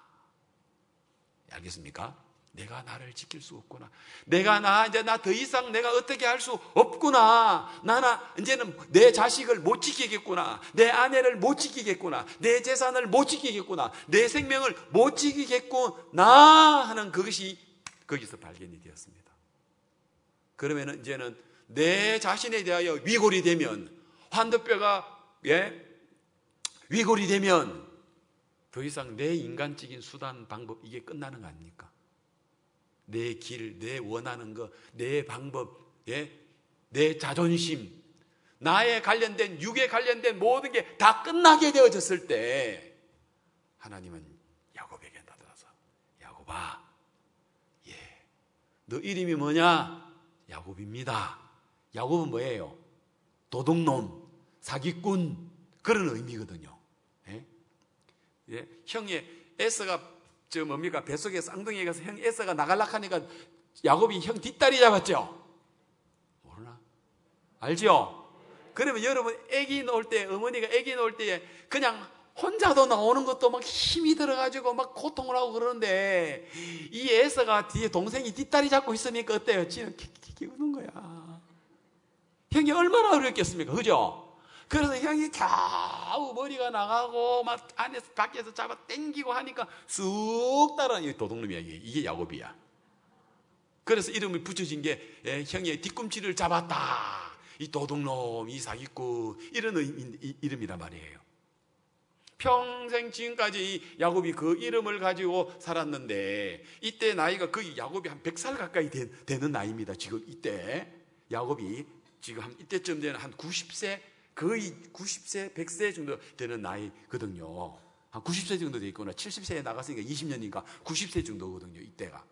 알겠습니까? 내가 나를 지킬 수 없구나. 이제 나 더 이상 내가 어떻게 할 수 없구나. 이제는 내 자식을 못 지키겠구나. 내 아내를 못 지키겠구나. 내 재산을 못 지키겠구나. 내 생명을 못 지키겠구나 하는 그것이 거기서 발견이 되었습니다. 그러면 이제는 내 자신에 대하여 위골이 되면, 환도뼈가 위골이 되면 더 이상 내 인간적인 수단, 방법 이게 끝나는 거 아닙니까? 내 길, 내 원하는 것, 내 방법, 내 자존심, 나에 관련된, 육에 관련된 모든 게 다 끝나게 되어졌을 때 하나님은 야곱에게 나타나서 야곱아, 너 이름이 뭐냐? 야곱입니다. 야곱은 뭐예요? 도둑놈, 사기꾼, 그런 의미거든요. 형의 에서가 뭡니까? 뱃속에 쌍둥이에 가서 형 에서가 나가려고 하니까 야곱이 형 뒷다리 잡았죠? 모르나? 알죠? 그러면 여러분 아기 놓을 때, 어머니가 아기 놓을 때 그냥 혼자도 나오는 것도 막 힘이 들어가지고 막 고통을 하고 그러는데 이 에서가 뒤에 동생이 뒷다리 잡고 있으니까 어때요? 지는 킥킥 우는 거야. 형이 얼마나 어렵겠습니까? 그죠? 그래서 형이 겨우 머리가 나가고 막 안에서 밖에서 잡아 당기고 하니까 쑥 따라 도둑놈이야. 이게 야곱이야. 그래서 이름이 붙여진 게 형의 뒤꿈치를 잡았다. 이 도둑놈, 이 사기꾼, 이런 이름이란 말이에요. 평생 지금까지 이 야곱이 그 이름을 가지고 살았는데 이때 나이가 거의 야곱이 한 100살 가까이 되는 나이입니다. 지금 이때 야곱이 지금 한 이때쯤 되는 한 90세, 거의 90세, 100세 정도 되는 나이거든요. 한 90세 정도 돼 있거나 70세에 나갔으니까 20년이니까 90세 정도거든요. 이때가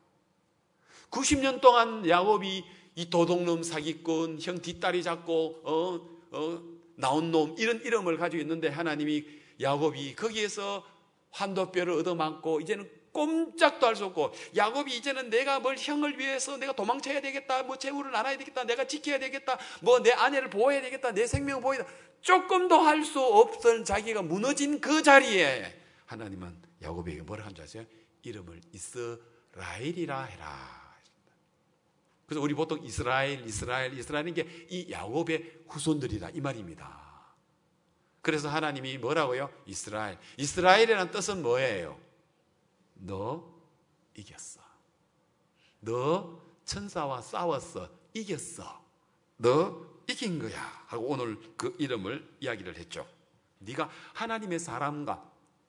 90년 동안 야곱이 이 도둑놈, 사기꾼, 형 뒷다리 잡고 나온 놈, 이런 이름을 가지고 있는데 하나님이 야곱이 거기에서 환도뼈를 얻어맞고 이제는 꼼짝도 할 수 없고, 야곱이 이제는 내가 뭘 형을 위해서 내가 도망쳐야 되겠다, 뭐 재물을 나눠야 되겠다, 내가 지켜야 되겠다, 뭐 내 아내를 보호해야 되겠다, 내 생명을 보호해야 되겠다, 조금도 할 수 없던 자기가 무너진 그 자리에 하나님은 야곱에게 뭐라 한 줄 아세요? 이름을 이스라엘이라 해라. 그래서 우리 보통 이스라엘인 게 이 야곱의 후손들이다 이 말입니다. 그래서 하나님이 뭐라고요? 이스라엘이라는 뜻은 뭐예요? 너 이겼어. 너 천사와 싸웠어. 이겼어. 너 이긴 거야 하고 오늘 그 이름을 이야기를 했죠. 네가 하나님의 사람과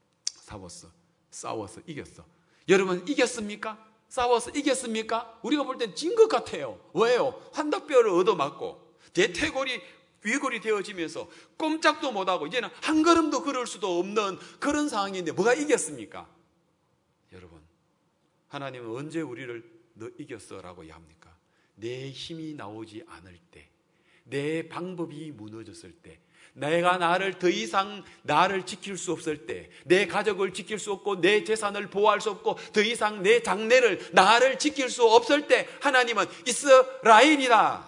싸웠어. 이겼어. 여러분 이겼습니까? 싸워서 이겼습니까? 우리가 볼 땐 진 것 같아요. 왜요? 환도뼈를 얻어맞고 대퇴골이 위골이 되어지면서 꼼짝도 못하고 이제는 한 걸음도 걸을 수도 없는 그런 상황인데 뭐가 이겼습니까? 여러분, 하나님은 언제 우리를 너 이겼어 라고 합니까? 내 힘이 나오지 않을 때, 내 방법이 무너졌을 때, 내가 나를 더 이상 나를 지킬 수 없을 때, 내 가족을 지킬 수 없고 내 재산을 보호할 수 없고 더 이상 내 장래를 나를 지킬 수 없을 때 하나님은 이스라엘이다.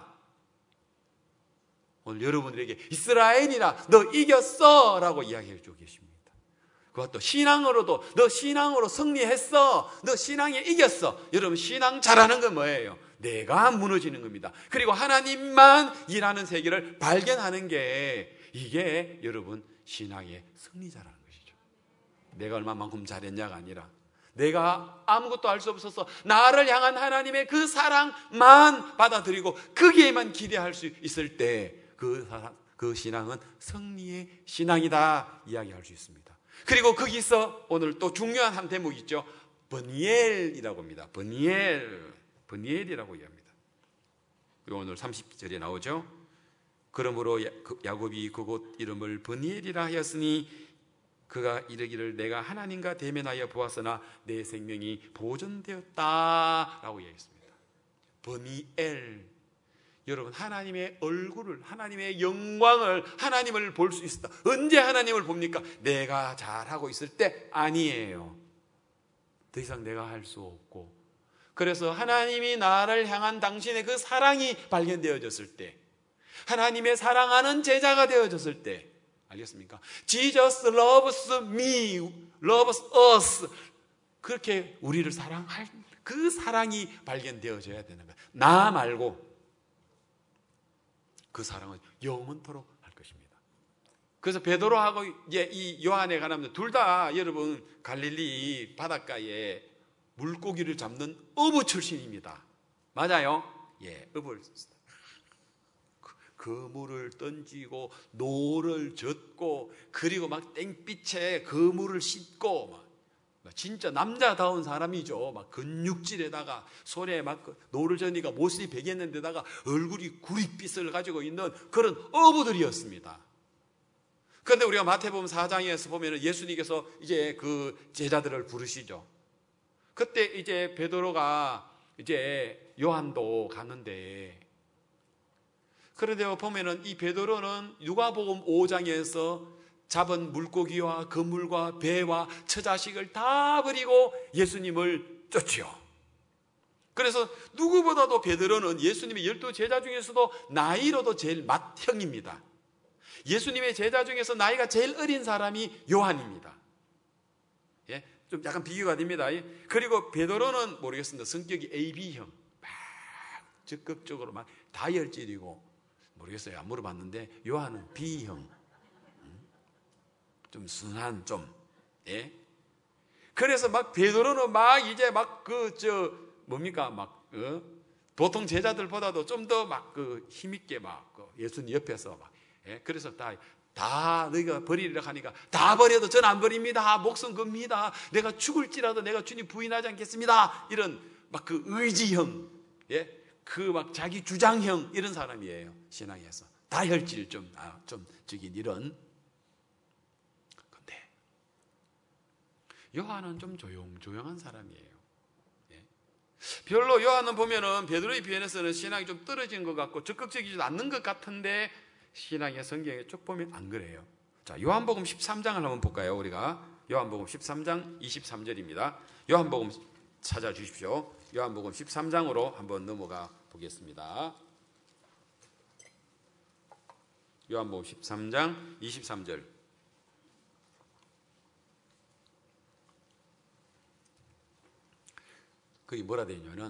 오늘 여러분들에게 이스라엘이라 너 이겼어 라고 이야기해 주고 계십니다. 그것도 신앙으로도 너 신앙으로 승리했어, 너 신앙에 이겼어. 여러분 신앙 잘하는 건 뭐예요? 내가 무너지는 겁니다. 그리고 하나님만 일하는 세계를 발견하는 게 이게 여러분 신앙의 승리자라는 것이죠. 내가 얼마만큼 잘했냐가 아니라 내가 아무것도 할 수 없어서 나를 향한 하나님의 그 사랑만 받아들이고 거기에만 기대할 수 있을 때 그 신앙은 승리의 신앙이다 이야기할 수 있습니다. 그리고 거기서 오늘 또 중요한 한 대목이 있죠. 버니엘이라고 합니다. 버니엘이라고 이야기합니다. 그리고 오늘 30절에 나오죠. 그러므로 야곱이 그곳 이름을 브니엘이라 하였으니 그가 이르기를 내가 하나님과 대면하여 보았으나 내 생명이 보존되었다 라고 얘기했습니다. 브니엘, 여러분 하나님의 얼굴을, 하나님의 영광을, 하나님을 볼 수 있었다. 언제 하나님을 봅니까? 내가 잘하고 있을 때? 아니에요. 더 이상 내가 할 수 없고, 그래서 하나님이 나를 향한 당신의 그 사랑이 발견되어졌을 때, 하나님의 사랑하는 제자가 되어졌을 때, 알겠습니까? Jesus loves me, loves us. 그렇게 우리를 사랑할 그 사랑이 발견되어져야 되는 거예요. 나 말고 그 사랑은 영원토록 할 것입니다. 그래서 베드로하고 이제 이 요한에 관하면 둘 다 여러분 갈릴리 바닷가에 물고기를 잡는 어부 출신입니다. 맞아요? 예, 어부를 그물을 던지고 노를 젓고 그리고 막 땡빛에 그물을 싣고 막 진짜 남자다운 사람이죠. 막 근육질에다가 손에 막 노를 저니까 모습이 배겼는데다가 얼굴이 구릿빛을 가지고 있는 그런 어부들이었습니다. 그런데 우리가 마태복음 4장에서 보면은 예수님께서 이제 그 제자들을 부르시죠. 그때 이제 베드로가 이제 요한도 가는데, 그런데 보면은 이 베드로는 누가복음 5장에서 잡은 물고기와 그물과 배와 처자식을 다 버리고 예수님을 쫓지요. 그래서 누구보다도 베드로는 예수님의 12 제자 중에서도 나이로도 제일 맏형입니다. 예수님의 제자 중에서 나이가 제일 어린 사람이 요한입니다. 예? 좀 약간 비교가 됩니다. 그리고 베드로는 모르겠습니다. 성격이 AB형, 막 적극적으로 막 다혈질이고, 모르겠어요. 안 물어봤는데 요한은 B형, 좀 순한 좀, 예. 그래서 막 베드로는 막 이제 막 뭡니까 막 보통 제자들보다도 좀 더 막 힘있게 막 예수님 옆에서 막, 예. 그래서 다 너희가 버리려 하니까 다 버려도 전 안 버립니다. 목숨 겁니다. 내가 죽을지라도 내가 주님 부인하지 않겠습니다. 이런 막 그 의지형, 예. 그 막 자기 주장형 이런 사람이에요. 신앙에서 다혈질 좀 저긴 이런. 근데 요한은 좀 조용한 사람이에요. 예. 별로 요한은 보면은 베드로에 비해서는 신앙이 좀 떨어진 것 같고 적극적이지 않는 것 같은데 신앙의 성경에 쭉 보면 안 그래요. 자, 요한복음 13장을 한번 볼까요? 우리가 요한복음 13장 23절입니다. 요한복음 찾아주십시오. 요한복음 13장으로 한번 넘어가 보겠습니다. 요한복음 13장 23절. 거기 뭐라 되어 있냐면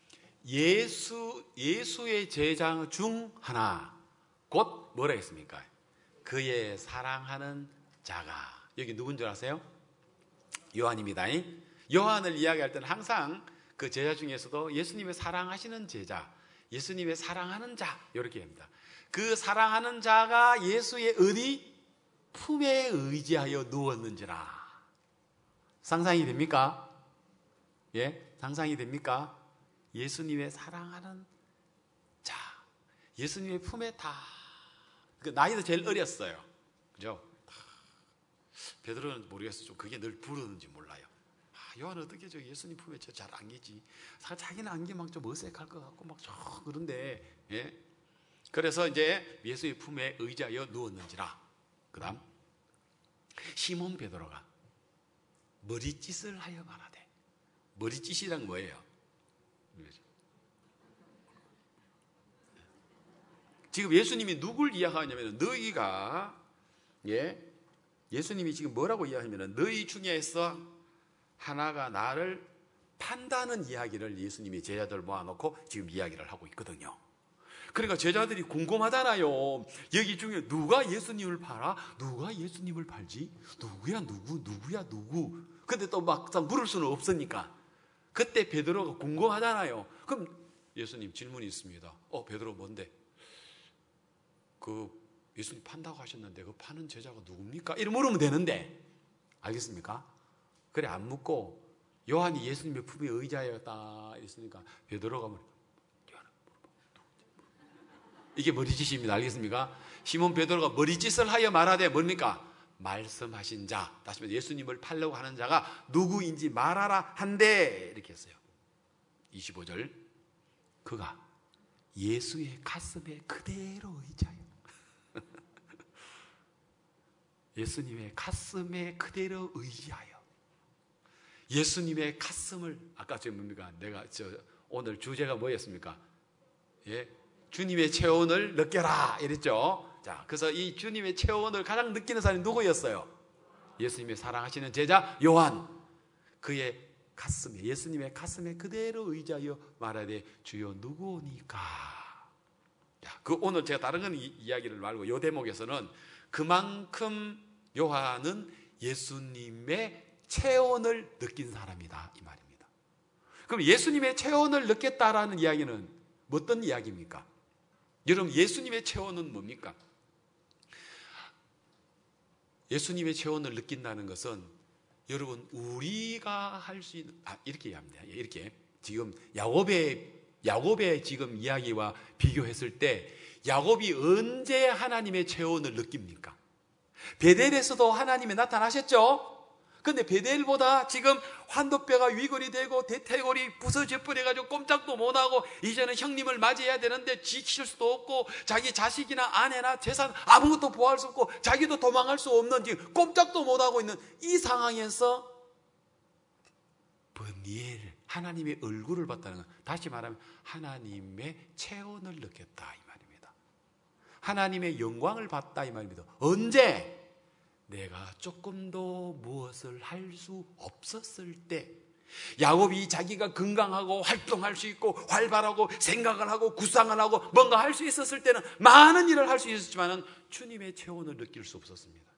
예수의 제자 중 하나, 곧 뭐라 했습니까? 그의 사랑하는 자가. 여기 누군 줄 아세요? 요한입니다. 요한을 이야기할 때는 항상 그 제자 중에서도 예수님의 사랑하시는 제자, 예수님의 사랑하는 자 이렇게 합니다. 그 사랑하는 자가 예수의 어디? 품에 의지하여 누웠는지라. 상상이 됩니까? 예? 상상이 됩니까? 예수님의 사랑하는 자, 예수님의 품에 다, 나이도 제일 어렸어요. 그죠? 베드로는 모르겠어요. 좀 그게 늘 부르는지 몰라요. 요한은 어떻게 저 예수님 품에 잘 안기지? 자기는 안기면 좀 어색할 것 같고 막 그런데, 예? 그래서 이제 예수의 품에 의지하여 누웠는지라. 그 다음 시몬 베드로가 머리짓을 하여 말하되. 머리짓이란 뭐예요? 지금 예수님이 누굴 이야기하냐면 너희가, 예? 예수님이 지금 뭐라고 이야기하냐면 너희 중에서 하나가 나를 판다는 이야기를 예수님이 제자들 모아놓고 지금 이야기를 하고 있거든요. 그러니까 제자들이 궁금하잖아요. 여기 중에 누가 예수님을 팔아? 누가 예수님을 팔지? 누구야 누구? 근데 또 막상 물을 수는 없으니까 그때 베드로가 궁금하잖아요. 그럼 예수님 질문이 있습니다. 베드로 뭔데? 그 예수님 판다고 하셨는데 그 파는 제자가 누굽니까? 이렇게 물으면 되는데, 알겠습니까? 그래 안 묻고 요한이 예수님의 품에 의지하였다 했으니까 베드로가 이게 머리짓입니다. 알겠습니까? 시몬 베드로가 머리짓을 하여 말하되 뭡니까? 말씀하신 자, 다시 말해 예수님을 팔려고 하는 자가 누구인지 말하라 한데, 이렇게 했어요. 25절, 그가 예수의 가슴에 그대로 의지하여 예수님의 가슴에 그대로 의지하여 예수님의 가슴을, 아까 저 뭡니까? 오늘 주제가 뭐였습니까? 예, 주님의 체온을 느껴라 이랬죠. 자, 그래서 이 주님의 체온을 가장 느끼는 사람이 누구였어요? 예수님의 사랑하시는 제자 요한. 그의 가슴에, 예수님의 가슴에 그대로 의지하여 말하되 주여 누구오니까. 자, 오늘 제가 다른 건 이야기를 말고 이 대목에서는 그만큼 요한은 예수님의 체온을 느낀 사람이다 이 말입니다. 그럼 예수님의 체온을 느꼈다라는 이야기는 어떤 이야기입니까? 여러분, 예수님의 체온은 뭡니까? 예수님의 체온을 느낀다는 것은 여러분 우리가 할 수 있는, 이렇게 이해합니다. 이렇게 지금 야곱의 지금 이야기와 비교했을 때 야곱이 언제 하나님의 체온을 느낍니까? 베델에서도 하나님이 나타나셨죠? 근데 베델보다 지금 환도뼈가 위골이 되고 대퇴골이 부서져 버려가지고 꼼짝도 못하고 이제는 형님을 맞이해야 되는데 지킬 수도 없고 자기 자식이나 아내나 재산 아무것도 보호할 수 없고 자기도 도망갈 수 없는 지금 꼼짝도 못하고 있는 이 상황에서 버니엘, 하나님의 얼굴을 봤다는 건 다시 말하면 하나님의 체온을 느꼈다 이 말입니다. 하나님의 영광을 봤다 이 말입니다. 언제? 내가 조금도 무엇을 할 수 없었을 때, 야곱이 자기가 건강하고 활동할 수 있고 활발하고 생각을 하고 구상을 하고 뭔가 할 수 있었을 때는 많은 일을 할 수 있었지만 주님의 체온을 느낄 수 없었습니다.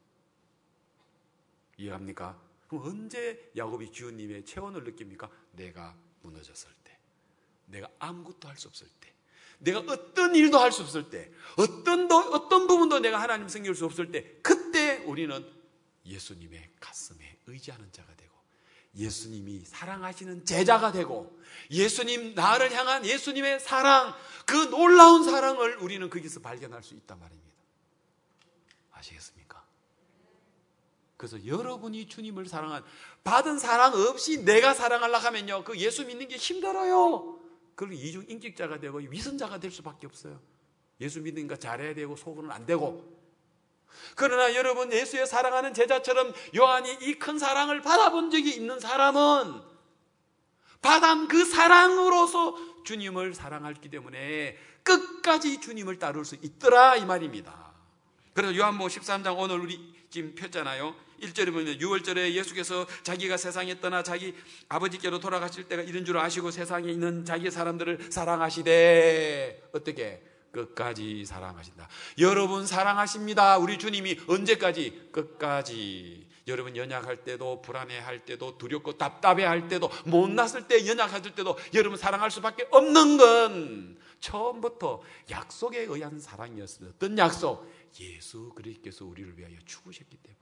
이해합니까? 그럼 언제 야곱이 주님의 체온을 느낍니까? 내가 무너졌을 때, 내가 아무것도 할 수 없을 때, 내가 어떤 일도 할 수 없을 때, 어떤 부분도 내가 하나님 섬길 수 없을 때, 그때 우리는 예수님의 가슴에 의지하는 자가 되고 예수님이 사랑하시는 제자가 되고 예수님, 나를 향한 예수님의 사랑, 그 놀라운 사랑을 우리는 거기서 발견할 수 있단 말입니다. 아시겠습니까? 그래서 여러분이 주님을 받은 사랑 없이 내가 사랑하려고 하면요, 그 예수 믿는 게 힘들어요. 그리고 이중 인격자가 되고 위선자가 될 수밖에 없어요. 예수 믿으니까 잘해야 되고 속으로는 안 되고. 그러나 여러분, 예수의 사랑하는 제자처럼 요한이 이 큰 사랑을 받아본 적이 있는 사람은 받은 그 사랑으로서 주님을 사랑했기 때문에 끝까지 주님을 따를 수 있더라 이 말입니다. 그래서 요한복음 13장 오늘 우리 지금 폈잖아요. 1절에 보면 6월절에 예수께서 자기가 세상에 떠나 자기 아버지께로 돌아가실 때가 이런 줄 아시고 세상에 있는 자기 사람들을 사랑하시되, 어떻게? 끝까지 사랑하신다. 여러분 사랑하십니다. 우리 주님이 언제까지? 끝까지. 여러분 연약할 때도, 불안해할 때도, 두렵고 답답해할 때도, 못났을 때, 연약할 때도 여러분 사랑할 수밖에 없는 건 처음부터 약속에 의한 사랑이었습니다. 어떤 약속? 예수 그리스도께서 우리를 위하여 죽으셨기 때문에.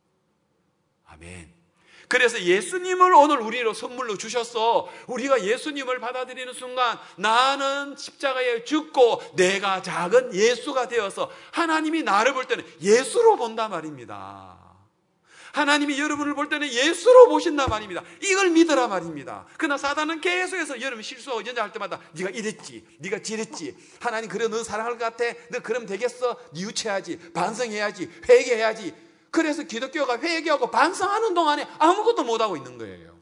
아멘. 그래서 예수님을 오늘 우리로 선물로 주셨어. 우리가 예수님을 받아들이는 순간 나는 십자가에 죽고 내가 작은 예수가 되어서 하나님이 나를 볼 때는 예수로 본단 말입니다. 하나님이 여러분을 볼 때는 예수로 보신단 말입니다. 이걸 믿으라 말입니다. 그러나 사단은 계속해서 여러분 실수하고 연장할 때마다 네가 이랬지, 네가 저랬지, 하나님 그래 너 사랑할 것 같아, 너 그럼 되겠어, 뉘우쳐야지, 반성해야지, 회개해야지. 그래서 기독교가 회개하고 반성하는 동안에 아무것도 못하고 있는 거예요.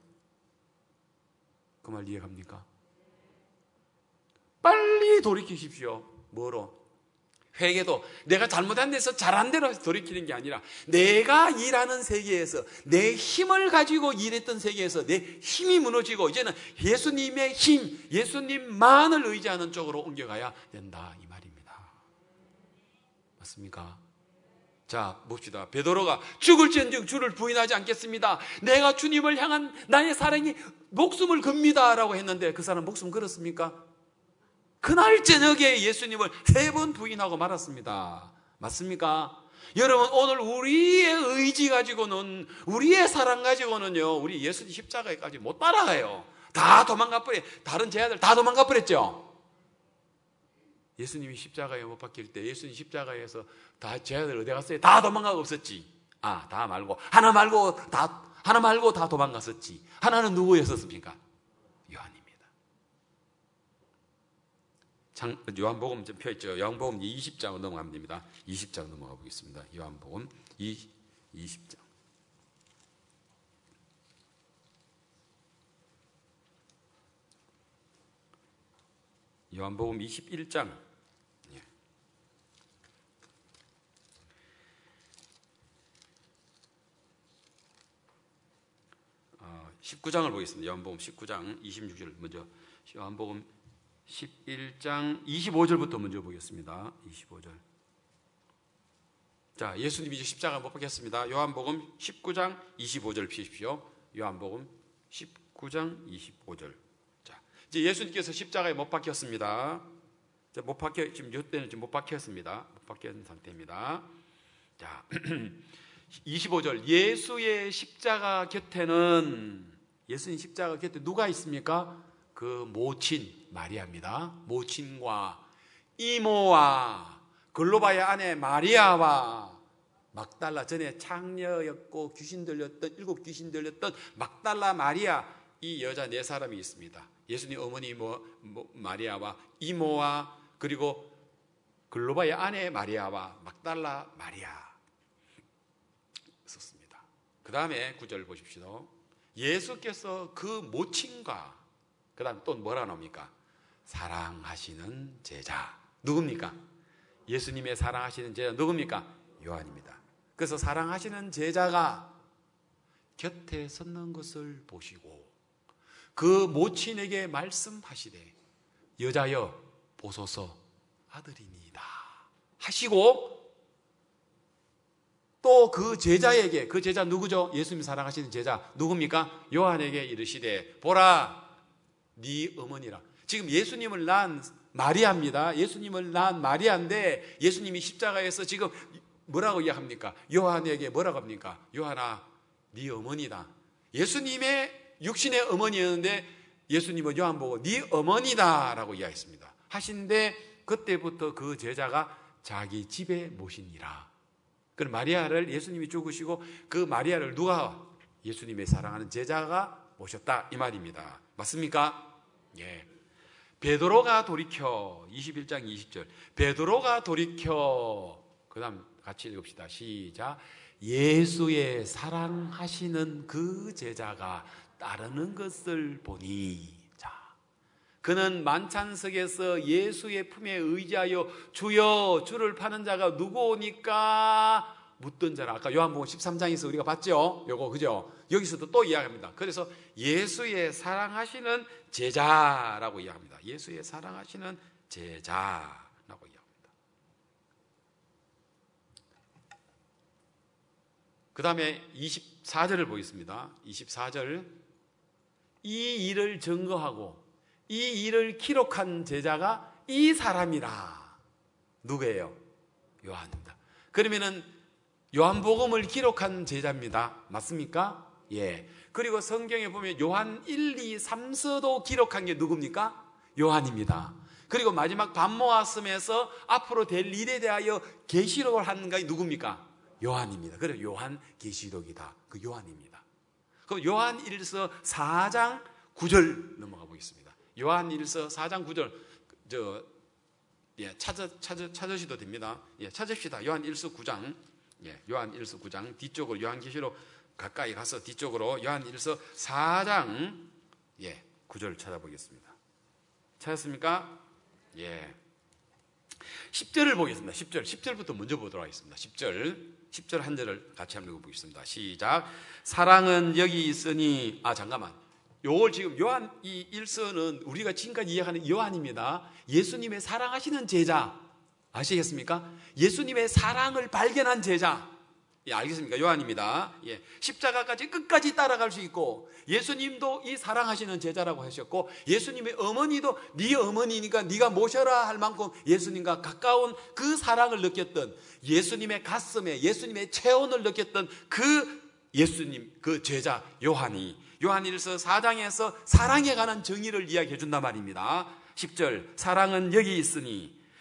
그 말 이해갑니까? 빨리 돌이키십시오. 뭐로? 회개도 내가 잘못한 데서 잘한 대로 돌이키는 게 아니라 내가 일하는 세계에서 내 힘을 가지고 일했던 세계에서 내 힘이 무너지고 이제는 예수님의 힘, 예수님만을 의지하는 쪽으로 옮겨가야 된다 이 말입니다. 맞습니까? 자, 봅시다. 베드로가 죽을지언정 주를 부인하지 않겠습니다. 내가 주님을 향한 나의 사랑이 목숨을 겁니다 라고 했는데 그 사람 목숨 걸었습니까? 그날 저녁에 예수님을 3번 부인하고 말았습니다. 맞습니까? 여러분, 오늘 우리의 의지 가지고는, 우리의 사랑 가지고는요, 우리 예수님 십자가에까지 못 따라가요. 다 도망가 버려. 다른 제자들 다 도망가 버렸죠. 예수님이 십자가에 못 박힐 때 예수님 십자가에서 다 제자들 어디 갔어요? 다 도망가고 없었지. 다 말고 하나 말고 다 도망갔었지. 하나는 누구였었습니까? 요한입니다. 요한복음 좀 펴있죠. 요한복음 20장 넘어가면 됩니다. 20장 넘어가 보겠습니다. 요한복음 20장. 요한복음 21장 19장을 보겠습니다. 요한복음 19장 26절 먼저, 요한복음 11장 25절부터 먼저 보겠습니다. 25절. 자, 예수님이 이제 십자가 못 박혔습니다. 요한복음 19장 25절 피십시오. 요한복음 19장 25절. 자, 이제 예수님께서 십자가에 못 박혔습니다. 자, 지금 이때는 지금 못 박혔습니다. 못 박힌 상태입니다. 자, 25절. 예수님 십자가 곁에 누가 있습니까? 그 모친 마리아입니다. 모친과 이모와 글로바의 아내 마리아와 막달라, 전에 창녀였고 일곱 귀신 들렸던 막달라 마리아, 이 여자 네 사람이 있습니다. 예수님 어머니 마리아와 이모와 그리고 글로바의 아내 마리아와 막달라 마리아 있었습니다. 그 다음에 9절 보십시오. 예수께서 그 모친과 그 다음 또 뭐라 나옵니까? 사랑하시는 제자. 누굽니까? 예수님의 사랑하시는 제자 누굽니까? 요한입니다. 그래서 사랑하시는 제자가 곁에 섰는 것을 보시고 그 모친에게 말씀하시되 여자여 보소서 아들이니이다 하시고, 또 그 제자에게, 그 제자 누구죠? 예수님이 사랑하시는 제자 누굽니까? 요한에게 이르시되 보라 네 어머니라. 지금 예수님을 낳은 마리아입니다. 예수님을 낳은 마리아인데 예수님이 십자가에서 지금 뭐라고 이야기합니까? 요한에게 뭐라고 합니까? 요한아 네 어머니다. 예수님의 육신의 어머니였는데 예수님은 요한 보고 네 어머니다 라고 이야기했습니다. 하신데 그때부터 그 제자가 자기 집에 모시니라. 그럼 마리아를 예수님이 죽으시고 그 마리아를 누가? 예수님의 사랑하는 제자가 모셨다 이 말입니다. 맞습니까? 예. 베드로가 돌이켜 21장 20절. 베드로가 돌이켜, 그 다음 같이 읽읍시다. 시작. 예수의 사랑하시는 그 제자가 따르는 것을 보니, 자, 그는 만찬석에서 예수의 품에 의지하여 주여 주를 파는 자가 누구오니까 묻던 자라. 아까 요한복음 13장에서 우리가 봤죠? 요거 그죠? 여기서도 또 이야기합니다. 그래서 예수의 사랑하시는 제자라고 이야기합니다. 예수의 사랑하시는 제자라고 이야기합니다. 그 다음에 24절을 보겠습니다. 24절. 이 일을 증거하고 이 일을 기록한 제자가 이 사람이라. 누구예요? 요한입니다. 그러면은 요한복음을 기록한 제자입니다. 맞습니까? 예. 그리고 성경에 보면 요한 1, 2, 3서도 기록한 게 누굽니까? 요한입니다. 그리고 마지막 반모았음에서 앞으로 될 일에 대하여 계시록을 한 것이 누굽니까? 요한입니다. 그래서 요한 계시록이다. 그 요한입니다. 그럼 요한 1서 4장 9절 넘어가 보겠습니다. 요한 1서 4장 9절 찾으셔도 됩니다. 예, 찾읍시다. 요한 1서 9장. 예, 요한 1서 9장 뒤쪽으로 요한계시록 가까이 가서 뒤쪽으로 요한 1서 4장 9절 찾아보겠습니다. 찾았습니까? 예. 10절을 보겠습니다. 10절부터 먼저 보도록 하겠습니다. 10절 한 절을 같이 한번 읽어보겠습니다. 시작. 사랑은 여기 있으니, 잠깐만. 요걸 지금 요한 이 1서는 우리가 지금까지 이야기하는 요한입니다. 예수님의 사랑하시는 제자. 아시겠습니까? 예수님의 사랑을 발견한 제자. 예, 알겠습니까? 요한입니다. 예, 십자가까지 끝까지 따라갈 수 있고, 예수님도 이 사랑하시는 제자라고 하셨고, 예수님의 어머니도 네 어머니니까 네가 모셔라 할 만큼 예수님과 가까운 그 사랑을 느꼈던, 예수님의 가슴에 예수님의 체온을 느꼈던 그 예수님, 그 제자 요한이 요한 1서 4장에서 사랑에 관한 정의를 이야기해 준단 말입니다. 10절. 사랑은 여기 있으니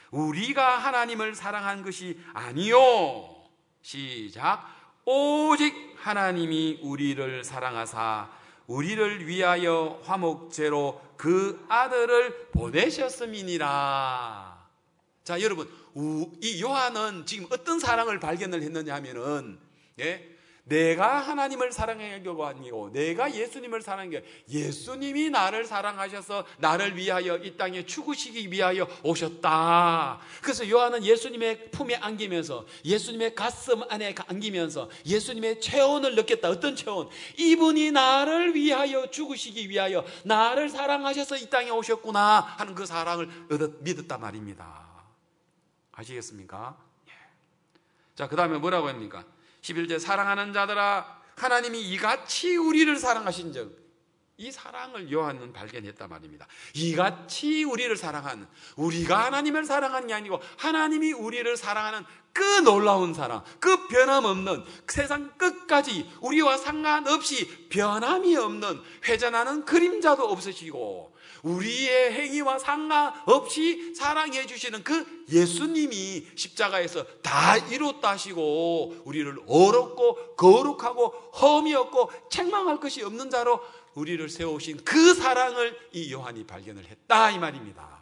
우리가 하나님을 사랑한 것이 아니요. 시작. 오직 하나님이 우리를 사랑하사 우리를 위하여 화목제로 그 아들을 보내셨음이니라. 자, 여러분, 이 요한은 지금 어떤 사랑을 발견을 했느냐 하면은, 내가 하나님을 사랑한 게 아니고 내가 예수님을 사랑한 게, 예수님이 나를 사랑하셔서 나를 위하여 이 땅에 죽으시기 위하여 오셨다. 그래서 요한은 예수님의 품에 안기면서, 예수님의 가슴 안에 안기면서 예수님의 체온을 느꼈다. 어떤 체온? 이분이 나를 위하여 죽으시기 위하여 나를 사랑하셔서 이 땅에 오셨구나 하는 그 사랑을 믿었단 말입니다. 아시겠습니까? 자, 그 다음에 뭐라고 합니까? 11절, 사랑하는 자들아, 하나님이 이같이 우리를 사랑하신 적, 이 사랑을 요한은 발견했단 말입니다. 이같이 우리를 사랑하는, 우리가 하나님을 사랑하는 게 아니고 하나님이 우리를 사랑하는 그 놀라운 사랑, 그 변함없는, 세상 끝까지 우리와 상관없이 변함이 없는, 회전하는 그림자도 없으시고 우리의 행위와 상관없이 사랑해 주시는 그 예수님이 십자가에서 다 이뤘다 하시고 우리를 어렵고 거룩하고 험이 없고 책망할 것이 없는 자로 우리를 세우신 그 사랑을 이 요한이 발견을 했다, 이 말입니다.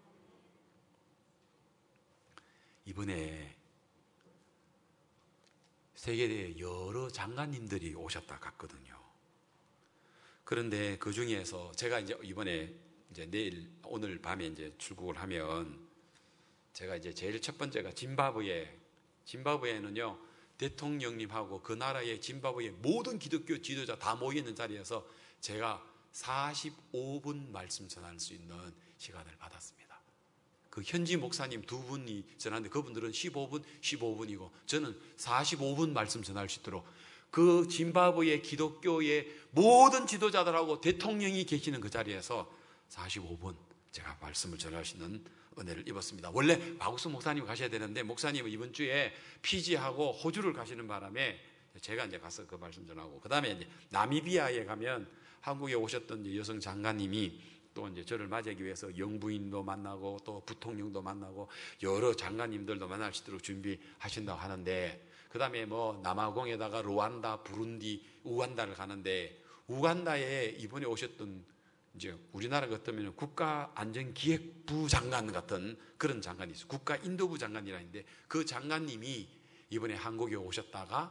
이번에 세계에 여러 장관님들이 오셨다 갔거든요. 그런데 그 중에서 제가 이제 이번에 이제 오늘 밤에 이제 출국을 하면 제가 이제 제일 첫 번째가 짐바브웨는요, 대통령님하고 그 나라의 짐바브웨 모든 기독교 지도자 다 모이는 자리에서 제가 45분 말씀 전할 수 있는 시간을 받았습니다. 그 현지 목사님 두 분이 전하는데 그분들은 15분이고 저는 45분 말씀 전할 수 있도록 그 짐바브웨 기독교의 모든 지도자들하고 대통령이 계시는 그 자리에서 45분 제가 말씀을 전할 수 있는 은혜를 입었습니다. 원래 박욱수 목사님 가셔야 되는데 목사님은 이번 주에 피지하고 호주를 가시는 바람에 제가 이제 가서 그 말씀 전하고, 그 다음에 이제 나미비아에 가면 한국에 오셨던 여성 장관님이 또 이제 저를 맞이하기 위해서 영부인도 만나고 또 부통령도 만나고 여러 장관님들도 만날 수 있도록 준비하신다고 하는데, 그 다음에 뭐 남아공에다가 루안다, 부룬디, 우간다를 가는데, 우간다에 이번에 오셨던 이제 우리나라 같으면 국가안전기획부 장관 같은 그런 장관이 있어요. 국가인도부 장관이라는데 그 장관님이 이번에 한국에 오셨다가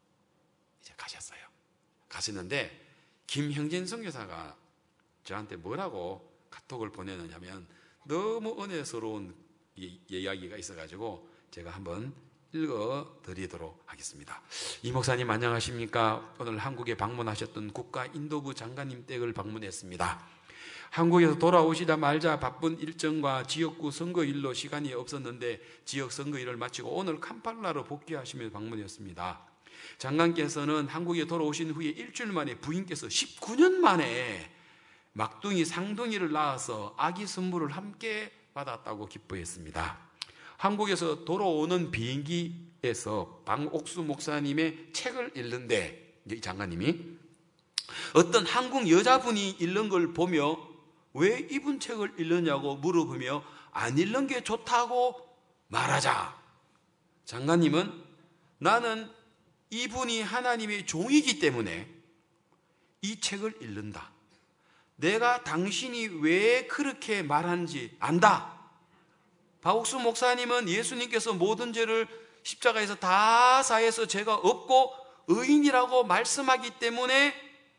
이제 가셨어요. 가셨는데 김형진 선교사가 저한테 뭐라고 카톡을 보내느냐면 너무 은혜스러운 이야기가 있어가지고 제가 한번 읽어드리도록 하겠습니다. 이 목사님 안녕하십니까? 오늘 한국에 방문하셨던 국가인도부 장관님 댁을 방문했습니다. 한국에서 돌아오시자마자 바쁜 일정과 지역구 선거일로 시간이 없었는데 지역 선거일을 마치고 오늘 캄팔라로 복귀하시며 방문했습니다. 장관께서는 한국에 돌아오신 후에 일주일 만에 부인께서 19년 만에 막둥이 상둥이를 낳아서 아기 선물을 함께 받았다고 기뻐했습니다. 한국에서 돌아오는 비행기에서 박옥수 목사님의 책을 읽는데 이 장관님이 어떤 한국 여자분이 읽는 걸 보며 왜 이분 책을 읽느냐고 물어보며 안 읽는 게 좋다고 말하자 장관님은 나는 이분이 하나님의 종이기 때문에 이 책을 읽는다. 내가 당신이 왜 그렇게 말하는지 안다. 박옥수 목사님은 예수님께서 모든 죄를 십자가에서 다 사해서 죄가 없고 의인이라고 말씀하기 때문에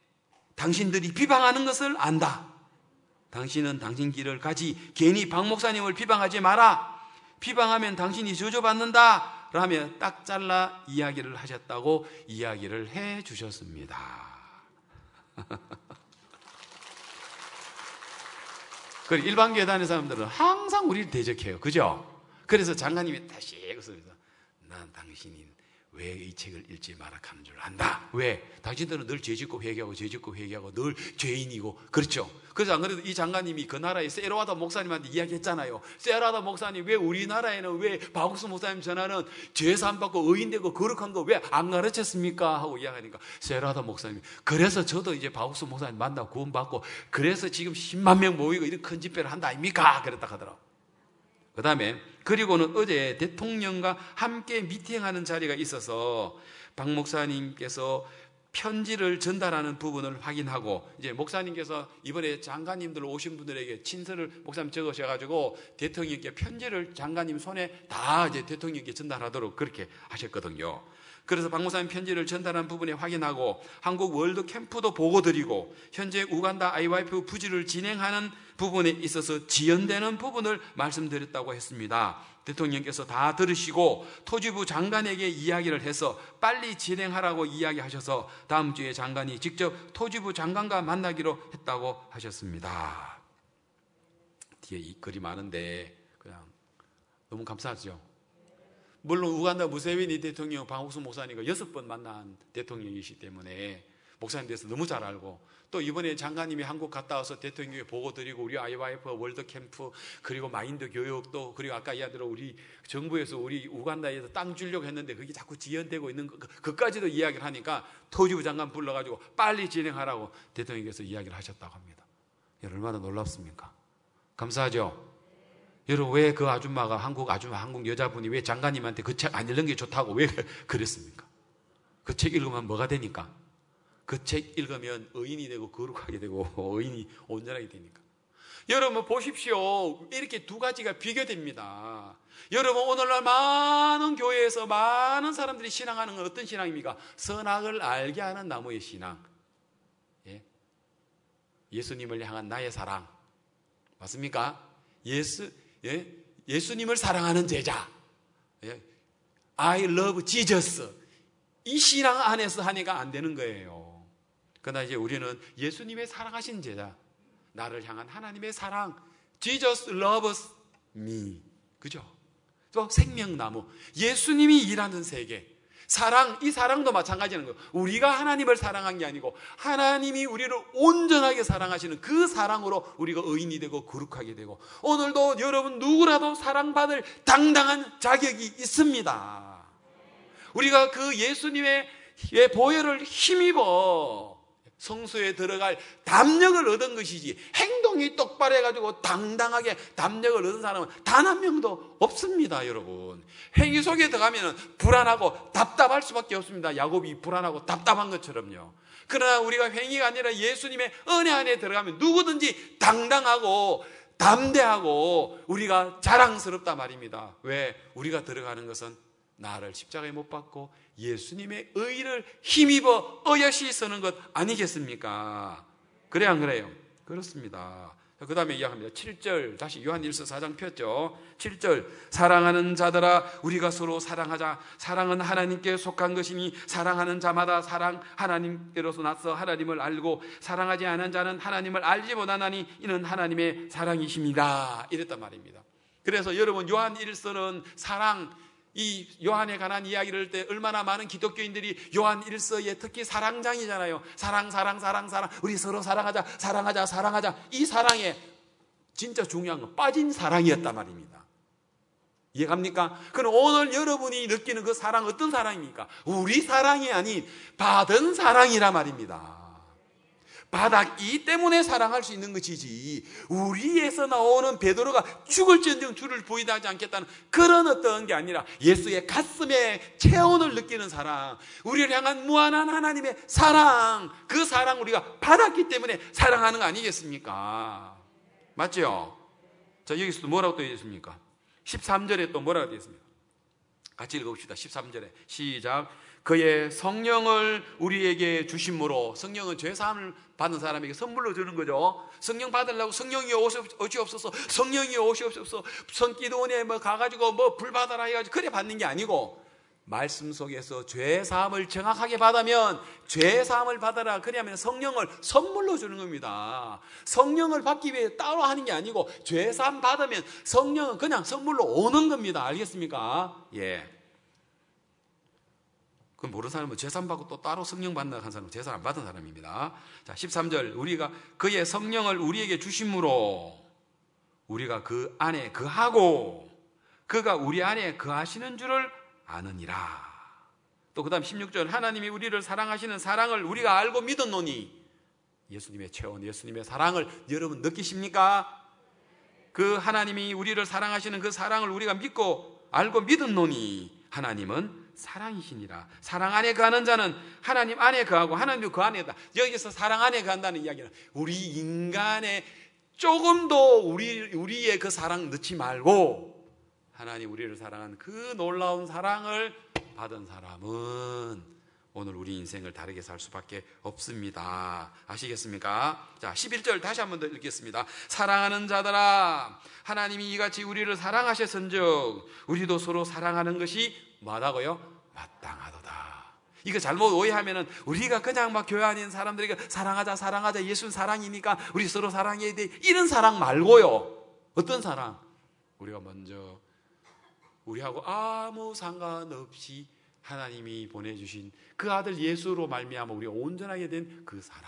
당신들이 비방하는 것을 안다. 당신은 당신 길을 가지 괜히 박 목사님을 비방하지 마라. 비방하면 당신이 저주받는다 라며 딱 잘라 이야기를 하셨다고 이야기를 해 주셨습니다. 일반 교회 다니는 사람들은 항상 우리를 대적해요. 그죠? 그래서 장관님이 다시 웃으면서 난 당신이 왜 이 책을 읽지 마라 하는 줄 안다. 왜? 당신들은 늘 죄짓고 회개하고 죄짓고 회개하고 늘 죄인이고 그렇죠? 그래서 안 그래도 이 장관님이 그 나라의 세로하다 목사님한테 이야기했잖아요. 세로하다 목사님 왜 우리나라에는 왜 박옥수 목사님 전하는 죄 사함받고 의인되고 거룩한 거 왜 안 가르쳤습니까? 하고 이야기하니까 세로하다 목사님이 그래서 저도 이제 박옥수 목사님 만나고 구원받고 그래서 지금 10만 명 모이고 이런 큰 집회를 한다 아닙니까? 그랬다 하더라고. 그 다음에 그리고는 어제 대통령과 함께 미팅하는 자리가 있어서 박 목사님께서 편지를 전달하는 부분을 확인하고, 이제 목사님께서 이번에 장관님들 오신 분들에게 친서를 목사님 적으셔가지고 대통령께 편지를 장관님 손에 다 이제 대통령께 전달하도록 그렇게 하셨거든요. 그래서 박 목사님 편지를 전달한 부분에 확인하고, 한국 월드 캠프도 보고 드리고, 현재 우간다 IYF 부지를 진행하는 부분에 있어서 지연되는 부분을 말씀드렸다고 했습니다. 대통령께서 다 들으시고 토지부 장관에게 이야기를 해서 빨리 진행하라고 이야기하셔서 다음 주에 장관이 직접 토지부 장관과 만나기로 했다고 하셨습니다. 뒤에 이 글이 많은데 그냥 너무 감사하죠. 물론 우간다 무세베니 대통령 박옥수 목사님과 6번 만난 대통령이시기 때문에 목사님 대해서 너무 잘 알고, 또 이번에 장관님이 한국 갔다 와서 대통령에게 보고 드리고, 우리 IYF 월드 캠프, 그리고 마인드 교육도, 그리고 아까 이야기대로 우리 정부에서 우리 우간다에서 땅 주려고 했는데 그게 자꾸 지연되고 있는 그까지도 이야기를 하니까 토지부 장관 불러가지고 빨리 진행하라고 대통령께서 이야기를 하셨다고 합니다. 얼마나 놀랍습니까? 감사하죠? 여러분, 왜 그 아줌마가 한국 여자분이 왜 장관님한테 그 책 안 읽는 게 좋다고 왜 그랬습니까? 그 책 읽으면 뭐가 되니까? 그 책 읽으면 의인이 되고 거룩하게 되고 의인이 온전하게 되니까. 여러분 보십시오. 이렇게 두 가지가 비교됩니다. 여러분, 오늘날 많은 교회에서 많은 사람들이 신앙하는 건 어떤 신앙입니까? 선악을 알게 하는 나무의 신앙. 예수님을 향한 나의 사랑. 맞습니까? 예수님을 사랑하는 제자. I love Jesus. 이 신앙 안에서 하니까 안 되는 거예요. 그러나 이제 우리는 예수님의 사랑하신 제자, 나를 향한 하나님의 사랑, Jesus loves me. 그죠? 또 생명나무, 예수님이 일하는 세계, 사랑, 이 사랑도 마찬가지는 거예요. 우리가 하나님을 사랑한 게 아니고 하나님이 우리를 온전하게 사랑하시는 그 사랑으로 우리가 의인이 되고 거룩하게 되고, 오늘도 여러분 누구라도 사랑받을 당당한 자격이 있습니다. 우리가 그 예수님의 보혈을 힘입어 성소에 들어갈 담력을 얻은 것이지, 행동이 똑바로 해가지고 당당하게 담력을 얻은 사람은 단 한 명도 없습니다. 여러분, 행위 속에 들어가면 불안하고 답답할 수밖에 없습니다. 야곱이 불안하고 답답한 것처럼요. 그러나 우리가 행위가 아니라 예수님의 은혜 안에 들어가면 누구든지 당당하고 담대하고 우리가 자랑스럽다 말입니다. 왜? 우리가 들어가는 것은 나를 십자가에 못 박고 예수님의 의를 힘입어 어여시 서는 것 아니겠습니까? 그래 안 그래요? 그렇습니다. 그 다음에 이야기합니다. 7절, 다시 요한일서 4장 폈죠. 7절, 사랑하는 자들아 우리가 서로 사랑하자. 사랑은 하나님께 속한 것이니 사랑하는 자마다 하나님께로서 나서 하나님을 알고, 사랑하지 않은 자는 하나님을 알지 못하나니 이는 하나님의 사랑이십니다. 이랬단 말입니다. 그래서 여러분, 요한일서는 사랑, 이 요한에 관한 이야기를 할 때 얼마나 많은 기독교인들이 요한 1서에 특히 사랑장이잖아요. 사랑, 우리 서로 사랑하자. 이 사랑에 진짜 중요한 건 빠진 사랑이었단 말입니다. 이해갑니까? 그럼 오늘 여러분이 느끼는 그 사랑 어떤 사랑입니까? 우리 사랑이 아닌 받은 사랑이란 말입니다. 받았기 때문에 사랑할 수 있는 것이지, 우리에서 나오는 베드로가 죽을지언정 주를 부인하지 않겠다는 그런 어떤 게 아니라 예수의 가슴에 체온을 느끼는 사랑, 우리를 향한 무한한 하나님의 사랑, 그 사랑 우리가 받았기 때문에 사랑하는 거 아니겠습니까? 맞죠? 자, 여기서도 뭐라고 또 있습니까? 13절에 또 뭐라고 되어 있습니까? 같이 읽어봅시다. 13절에 시작. 그의 성령을 우리에게 주심으로, 성령은 죄사함을 받는 사람에게 선물로 주는 거죠. 성령 받으려고 성령이 오시옵소서, 성령이 오시옵소서, 성기도원에 가가지고 불 받아라 해가지고 그래 받는 게 아니고, 말씀 속에서 죄사함을 정확하게 받으면 죄사함을 받아라 그래 하면 성령을 선물로 주는 겁니다. 성령을 받기 위해 따로 하는 게 아니고 죄사함 받으면 성령은 그냥 선물로 오는 겁니다. 알겠습니까? 예. 그럼 모르는 사람은 죄사함 받고 또 따로 성령 받는 한 사람은 죄사함 안 받은 사람입니다. 자, 13절, 우리가 그의 성령을 우리에게 주심으로 우리가 그 안에 거하고 그가 우리 안에 거하시는 줄을 아느니라. 또 그 다음 16절, 하나님이 우리를 사랑하시는 사랑을 우리가 알고 믿었노니, 예수님의 체온, 예수님의 사랑을 여러분 느끼십니까? 그 하나님이 우리를 사랑하시는 그 사랑을 우리가 믿고 알고 믿었노니 하나님은 사랑이시니라. 사랑 안에 거하는 자는 하나님 안에 거하고 하나님도 그 안에다. 여기서 사랑 안에 거한다는 이야기는 우리 인간의 조금도 우리의 그 사랑 넣지 말고 하나님 우리를 사랑한 그 놀라운 사랑을 받은 사람은 오늘 우리 인생을 다르게 살 수밖에 없습니다. 아시겠습니까? 자, 11절 다시 한번 더 읽겠습니다. 사랑하는 자들아, 하나님이 이같이 우리를 사랑하셨은즉 우리도 서로 사랑하는 것이 뭐다고요? 마땅하도다. 이거 잘못 오해하면은 우리가 그냥 막 교회 안에 있는 사람들에게 사랑하자 예수는 사랑이니까 우리 서로 사랑해야 돼, 이런 사랑 말고요. 어떤 사랑? 우리가 먼저 우리하고 아무 상관없이 하나님이 보내주신 그 아들 예수로 말미암아 우리가 온전하게 된 그 사랑.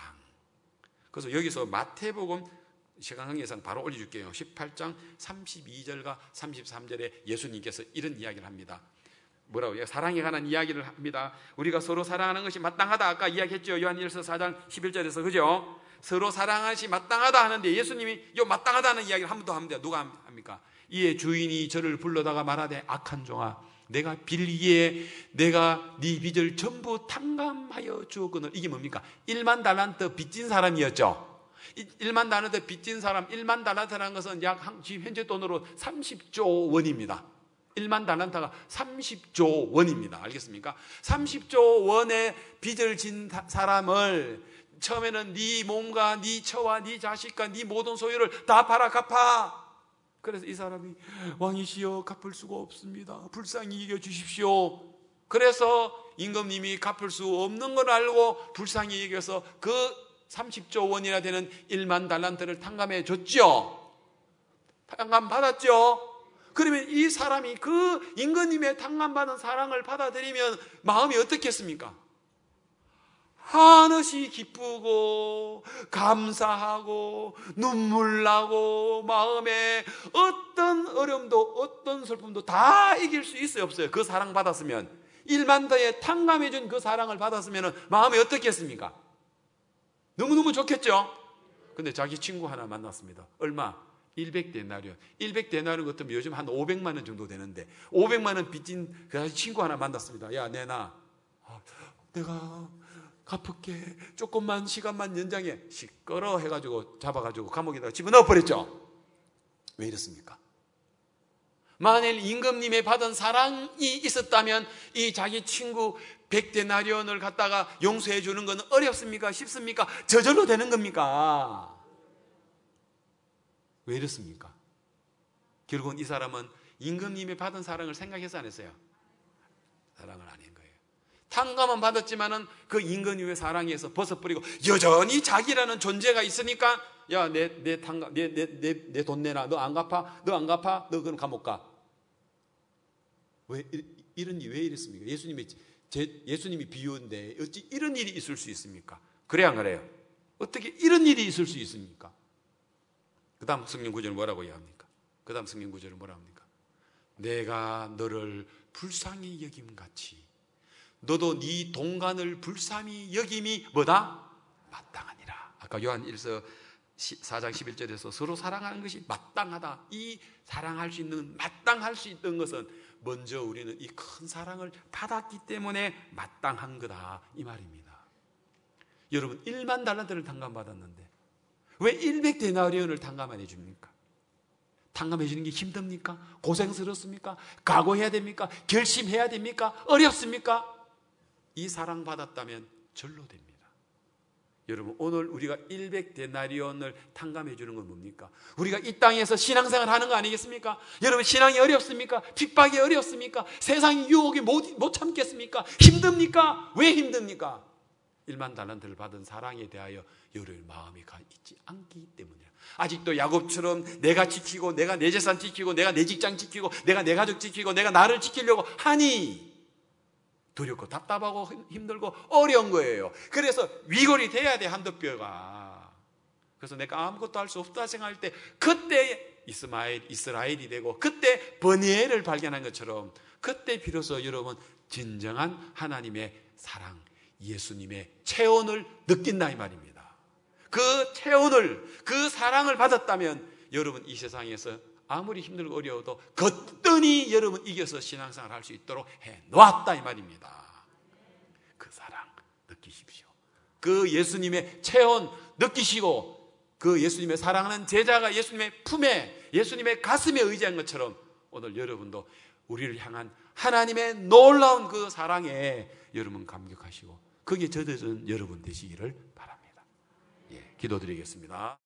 그래서 여기서 마태복음 시간 관계상 바로 올려줄게요. 18장 32절과 33절에 예수님께서 이런 이야기를 합니다. 뭐라고요? 사랑에 관한 이야기를 합니다. 우리가 서로 사랑하는 것이 마땅하다. 아까 이야기했죠. 요한일서 4장 11절에서. 그죠? 서로 사랑하는 것이 마땅하다 하는데 예수님이 요 마땅하다는 이야기를 한 번 더 합니다. 누가 합니까? 이에 주인이 저를 불러다가 말하되 악한 종아, 내가 빌기에 내가 네 빚을 전부 탕감하여 주었거늘. 이게 뭡니까? 1만 달란트 빚진 사람이었죠. 1만 달란트 빚진 사람, 1만 달란트라는 것은 약 지금 현재 돈으로 30조 원입니다. 1만 달란트가 30조 원입니다. 알겠습니까? 30조 원의 빚을 진 사람을 처음에는 네 몸과 네 처와 네 자식과 네 모든 소유를 다 팔아 갚아. 그래서 이 사람이 왕이시여 갚을 수가 없습니다. 불쌍히 여겨 주십시오. 그래서 임금님이 갚을 수 없는 걸 알고 불쌍히 여겨서 그 30조 원이나 되는 1만 달란트를 탕감해 줬죠. 탕감 받았죠. 그러면 이 사람이 그 임금님의 탕감받은 사랑을 받아들이면 마음이 어떻겠습니까? 한없이 기쁘고 감사하고 눈물 나고 마음에 어떤 어려움도 어떤 슬픔도 다 이길 수 있어요, 없어요? 그 사랑 받았으면, 1만 더에 탕감해 준 그 사랑을 받았으면 마음이 어떻겠습니까? 너무너무 좋겠죠? 근데 자기 친구 하나 만났습니다. 얼마? 100데나리온. 100데나리온 같으면 요즘 한 500만 원 정도 되는데 500만 원 빚진 그 친구 하나 만났습니다. 야, 내가 갚을게. 조금만 시간만 연장해. 시끄러 해가지고 잡아가지고 감옥에다가 집어넣어 버렸죠. 왜 이렇습니까? 만일 임금님의 받은 사랑이 있었다면 이 자기 친구 100데나리온을 갖다가 용서해 주는 건 어렵습니까? 쉽습니까? 저절로 되는 겁니까? 왜 이렇습니까? 결국은 이 사람은 임금님이 받은 사랑을 생각해서 안 했어요. 사랑을 안 한 거예요. 탕감은 받았지만은 그 임금님의 사랑에서 벗어버리고 여전히 자기라는 존재가 있으니까, 야, 내 탕감, 내 돈 내놔. 너 안 갚아? 너 그럼 감옥 가. 왜 이런 일이 왜 이랬습니까? 예수님이 비유인데 어찌 이런 일이 있을 수 있습니까? 그래 안 그래요? 어떻게 이런 일이 있을 수 있습니까? 그 다음 성경 구절은 뭐라고 이야기합니까? 그 다음 성경 구절은 뭐라고 합니까? 내가 너를 불쌍히 여김같이 너도 네 동간을 불쌍히 여김이 뭐다? 마땅하니라. 아까 요한 1서 4장 11절에서 서로 사랑하는 것이 마땅하다. 이 사랑할 수 있는, 마땅할 수 있던 것은 먼저 우리는 이 큰 사랑을 받았기 때문에 마땅한 거다, 이 말입니다. 여러분, 1만 달란트를 탕감받았는데 왜 100데나리온을 탕감 안 해줍니까? 탕감해 주는 게 힘듭니까? 고생스럽습니까? 각오해야 됩니까? 결심해야 됩니까? 어렵습니까? 이 사랑 받았다면 절로 됩니다. 여러분, 오늘 우리가 100데나리온을 탕감해 주는 건 뭡니까? 우리가 이 땅에서 신앙생활 하는 거 아니겠습니까? 여러분, 신앙이 어렵습니까? 핍박이 어렵습니까? 세상의 유혹이 못 참겠습니까? 힘듭니까? 왜 힘듭니까? 1만 달란트를 받은 사랑에 대하여 여러분 마음이 가 있지 않기 때문이야. 아직도 야곱처럼 내가 지키고, 내가 내 재산 지키고, 내가 내 직장 지키고, 내가 내 가족 지키고, 내가 나를 지키려고 하니 두렵고 답답하고 힘들고 어려운 거예요. 그래서 위골이 돼야 돼, 한도뼈가. 그래서 내가 아무것도 할 수 없다 생각할 때 그때 이스라엘이 되고, 그때 버니엘을 발견한 것처럼 그때 비로소 여러분 진정한 하나님의 사랑, 예수님의 체온을 느낀다, 이 말입니다. 그 체온을, 그 사랑을 받았다면 여러분 이 세상에서 아무리 힘들고 어려워도 거뜬히 여러분 이겨서 신앙생활 할 수 있도록 해놓았다 이 말입니다. 그 사랑 느끼십시오. 그 예수님의 체온 느끼시고 그 예수님의 사랑하는 제자가 예수님의 품에 예수님의 가슴에 의지한 것처럼 오늘 여러분도 우리를 향한 하나님의 놀라운 그 사랑에 여러분 감격하시고 거기에 젖어든 여러분 되시기를 바랍니다. 기도드리겠습니다.